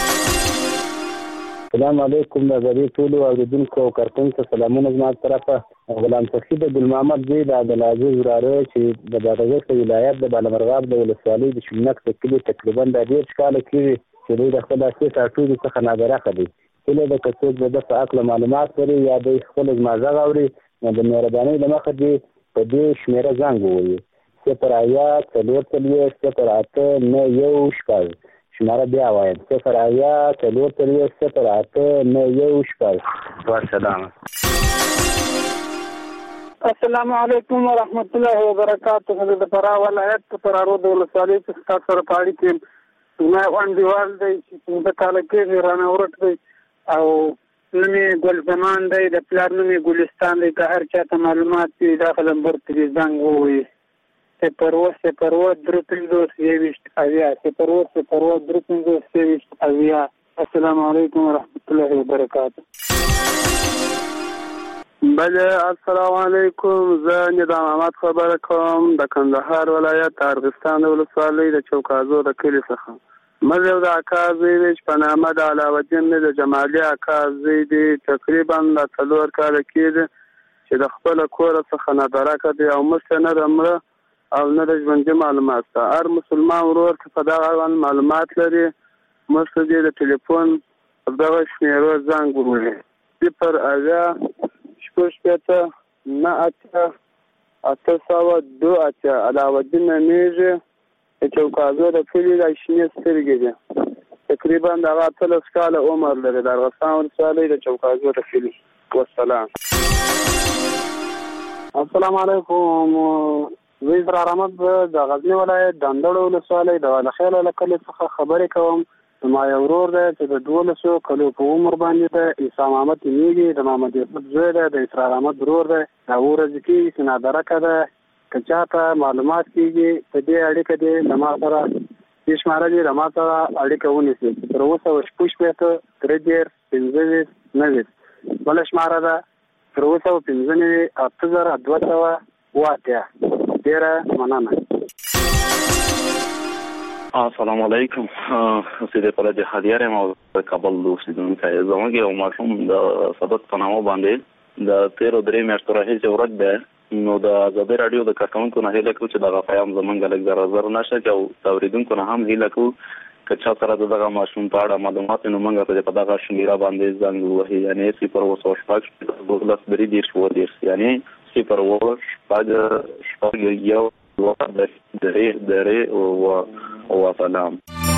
السلام علیکم. د ازادي ټولو اورېدونکو او کارکوونکو سلامونه زما له طرفه. غلام تخي د ګل محمد زوی د عبدالعزیز وراره چې د بادغیس ولایت د بالامرغاب د ولسوالۍ د شمنک د کلي تقریبا د دېرش کاله کېږي چې دوی د خپل اصلي ټاټوبي څخه نابرخه دي. هیله ده که څوک د ده په هکله معلومات لري یا دوی خپل زما غږ اوري، نو د مهربانۍ له مخه دې په دې شمېره زنګ ووهي صفر اویا څلور څلوېښت صفر اته نه یو شپږ. شماره بیا وایم صفر اویا څلور څلوېښت صفر اته نه یو شپږ. والسلام. السلام علیکم ورحمت الله وبرکاته. د فراه ولایت په فراه د ولسوالۍ څخه تاسو سره په اړیکه کې زما یو انډیوال دی چې پنځه کاله کېږي رانه ورک دی او نوم یې ګل زمان دی، د پلار نوم یې ګلستان دی. که هر چا ته معلومات وي دا نمبر ته زنګ ووهي صفر اووه صفر اووه درې پنځوس یوویشت اویا صفر اووه صفر اووه درې پنځوس یوویشت اویا. السلام علیکم ورحمت الله وبرکاته. بله السلام علیکم. زه نظام احمد خبره کوم د کندهار ولایت د ارغستان ولسوالۍ د چوکازو د کلي څخه. موږ یو د اکا زوی دی چې په نامه د علاوالدین دی، د جمالي اکا زوی دی. تقریبا د څلور کاله کېږي چې د خپله کوره څخه نابرکه دی او موږ نه د مړه او نه د ژوندي معلومات شته. هر مسلمان ورور چې په دغه اړوند معلومات لري موږ ته دې د ټلیفون په دغه شمېرو زنګ ووهي صفر اویا شپږ شپېته نه اته اته سوه دوه اتیا. علاوالدین نومېږي، د چوکازو د کلي د شنې سترګې دي. تقریبا د هغه اتلس کاله عمر لري، د ارغستان ولسوالۍ د چوکازو د کلي. والسلام. السلام علیکم. زه اسرار احمد د غزني ولایت د اندړو ولسوالۍ د والخیل له کلي څخه خبرې کوم. زما یو ورور دی چې د دولسو کلو په عمر باندې دی، عیسی محمد نومېږي، د محمد یوسف زوی دی، د اسرار احمد ورور دی. دا اووه ورځې کېږي چې نابرکه دی. که چاته معلومات کیږي په دې اړیکه دې له ما سره د شماره دې له ما سره اړیکه ونیسي. تر اوسه شپږ شپېته درې دېرش پنځه ویشت نهه ویشت بله شماره ده تر اوسه پنځه نوي اته زره دوه سوه اوه اتیا. ډېره مننه. السلام علیکم. سید فلا جهادیار یم او کابل اوسیدونکی. زموږ یو ماشوم د صدق په نامه باندې د تیرو درې میاشتو راهیسې ورک دی. نو د ازادي راډیو د کارکونکو نه هیله کوو چې دغه پیغام زموږ لږ زر زر نشه او د اورېدونکو نه هم هیله کوو که چا سره د دغه ماشوم په اړه معلومات نو موږ ته په دغه شمیره باندې زنګ ووهي، یعنې صفر اووه سوه شپږ دولس درې دېرش اووه دېرش، یعنې صفر اووه شپږ شپږ یو دوه درې درې اووه اووه. سلام.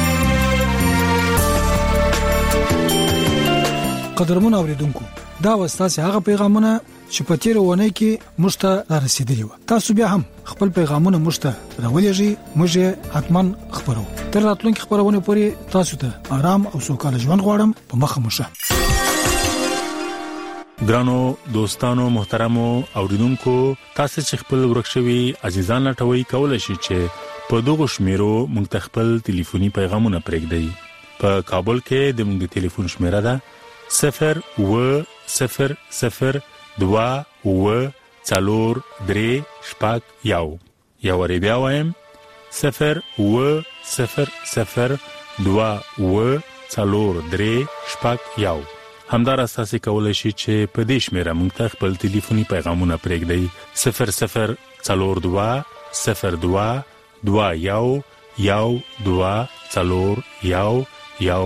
قدرمن اوریدونکو، دا وستاسي هغه پیغامونه چې په تیر ونه کې موږ ته را رسیدلی و. تاسو بیا هم خپل پیغامونه موږ ته راولېږئ، موږ یې حتماً خبرو. تر راتلونکي خبرونه پورې تاسو ته آرام او سوکاله ژوند غواړم. په مخه مو شه. ګرانو دوستانو محترمو اوریدونکو، تاسو چې خپل ورکشوي عزیزان لټوي کولای شئ چې په دغه شمیرو موږ ته خپل ټلیفوني پیغامونه پرېږدئ. په کابل کې د موږ ټلیفون شمیره ده صفر اووه صفر صفر دوه اووه څلور درې شپږ یو. یو وارې بیا وایم صفر اووه صفر صفر دوه اووه څلور درې شپږ یو. همداراز تاسو کولای شئ چې په دې شمیره موږ ته خپل ټلیفوني پیغامونه پرېږدئ صفر صفر څلور دوه صفر دوه دوه یو یو دوه څلور یو یو.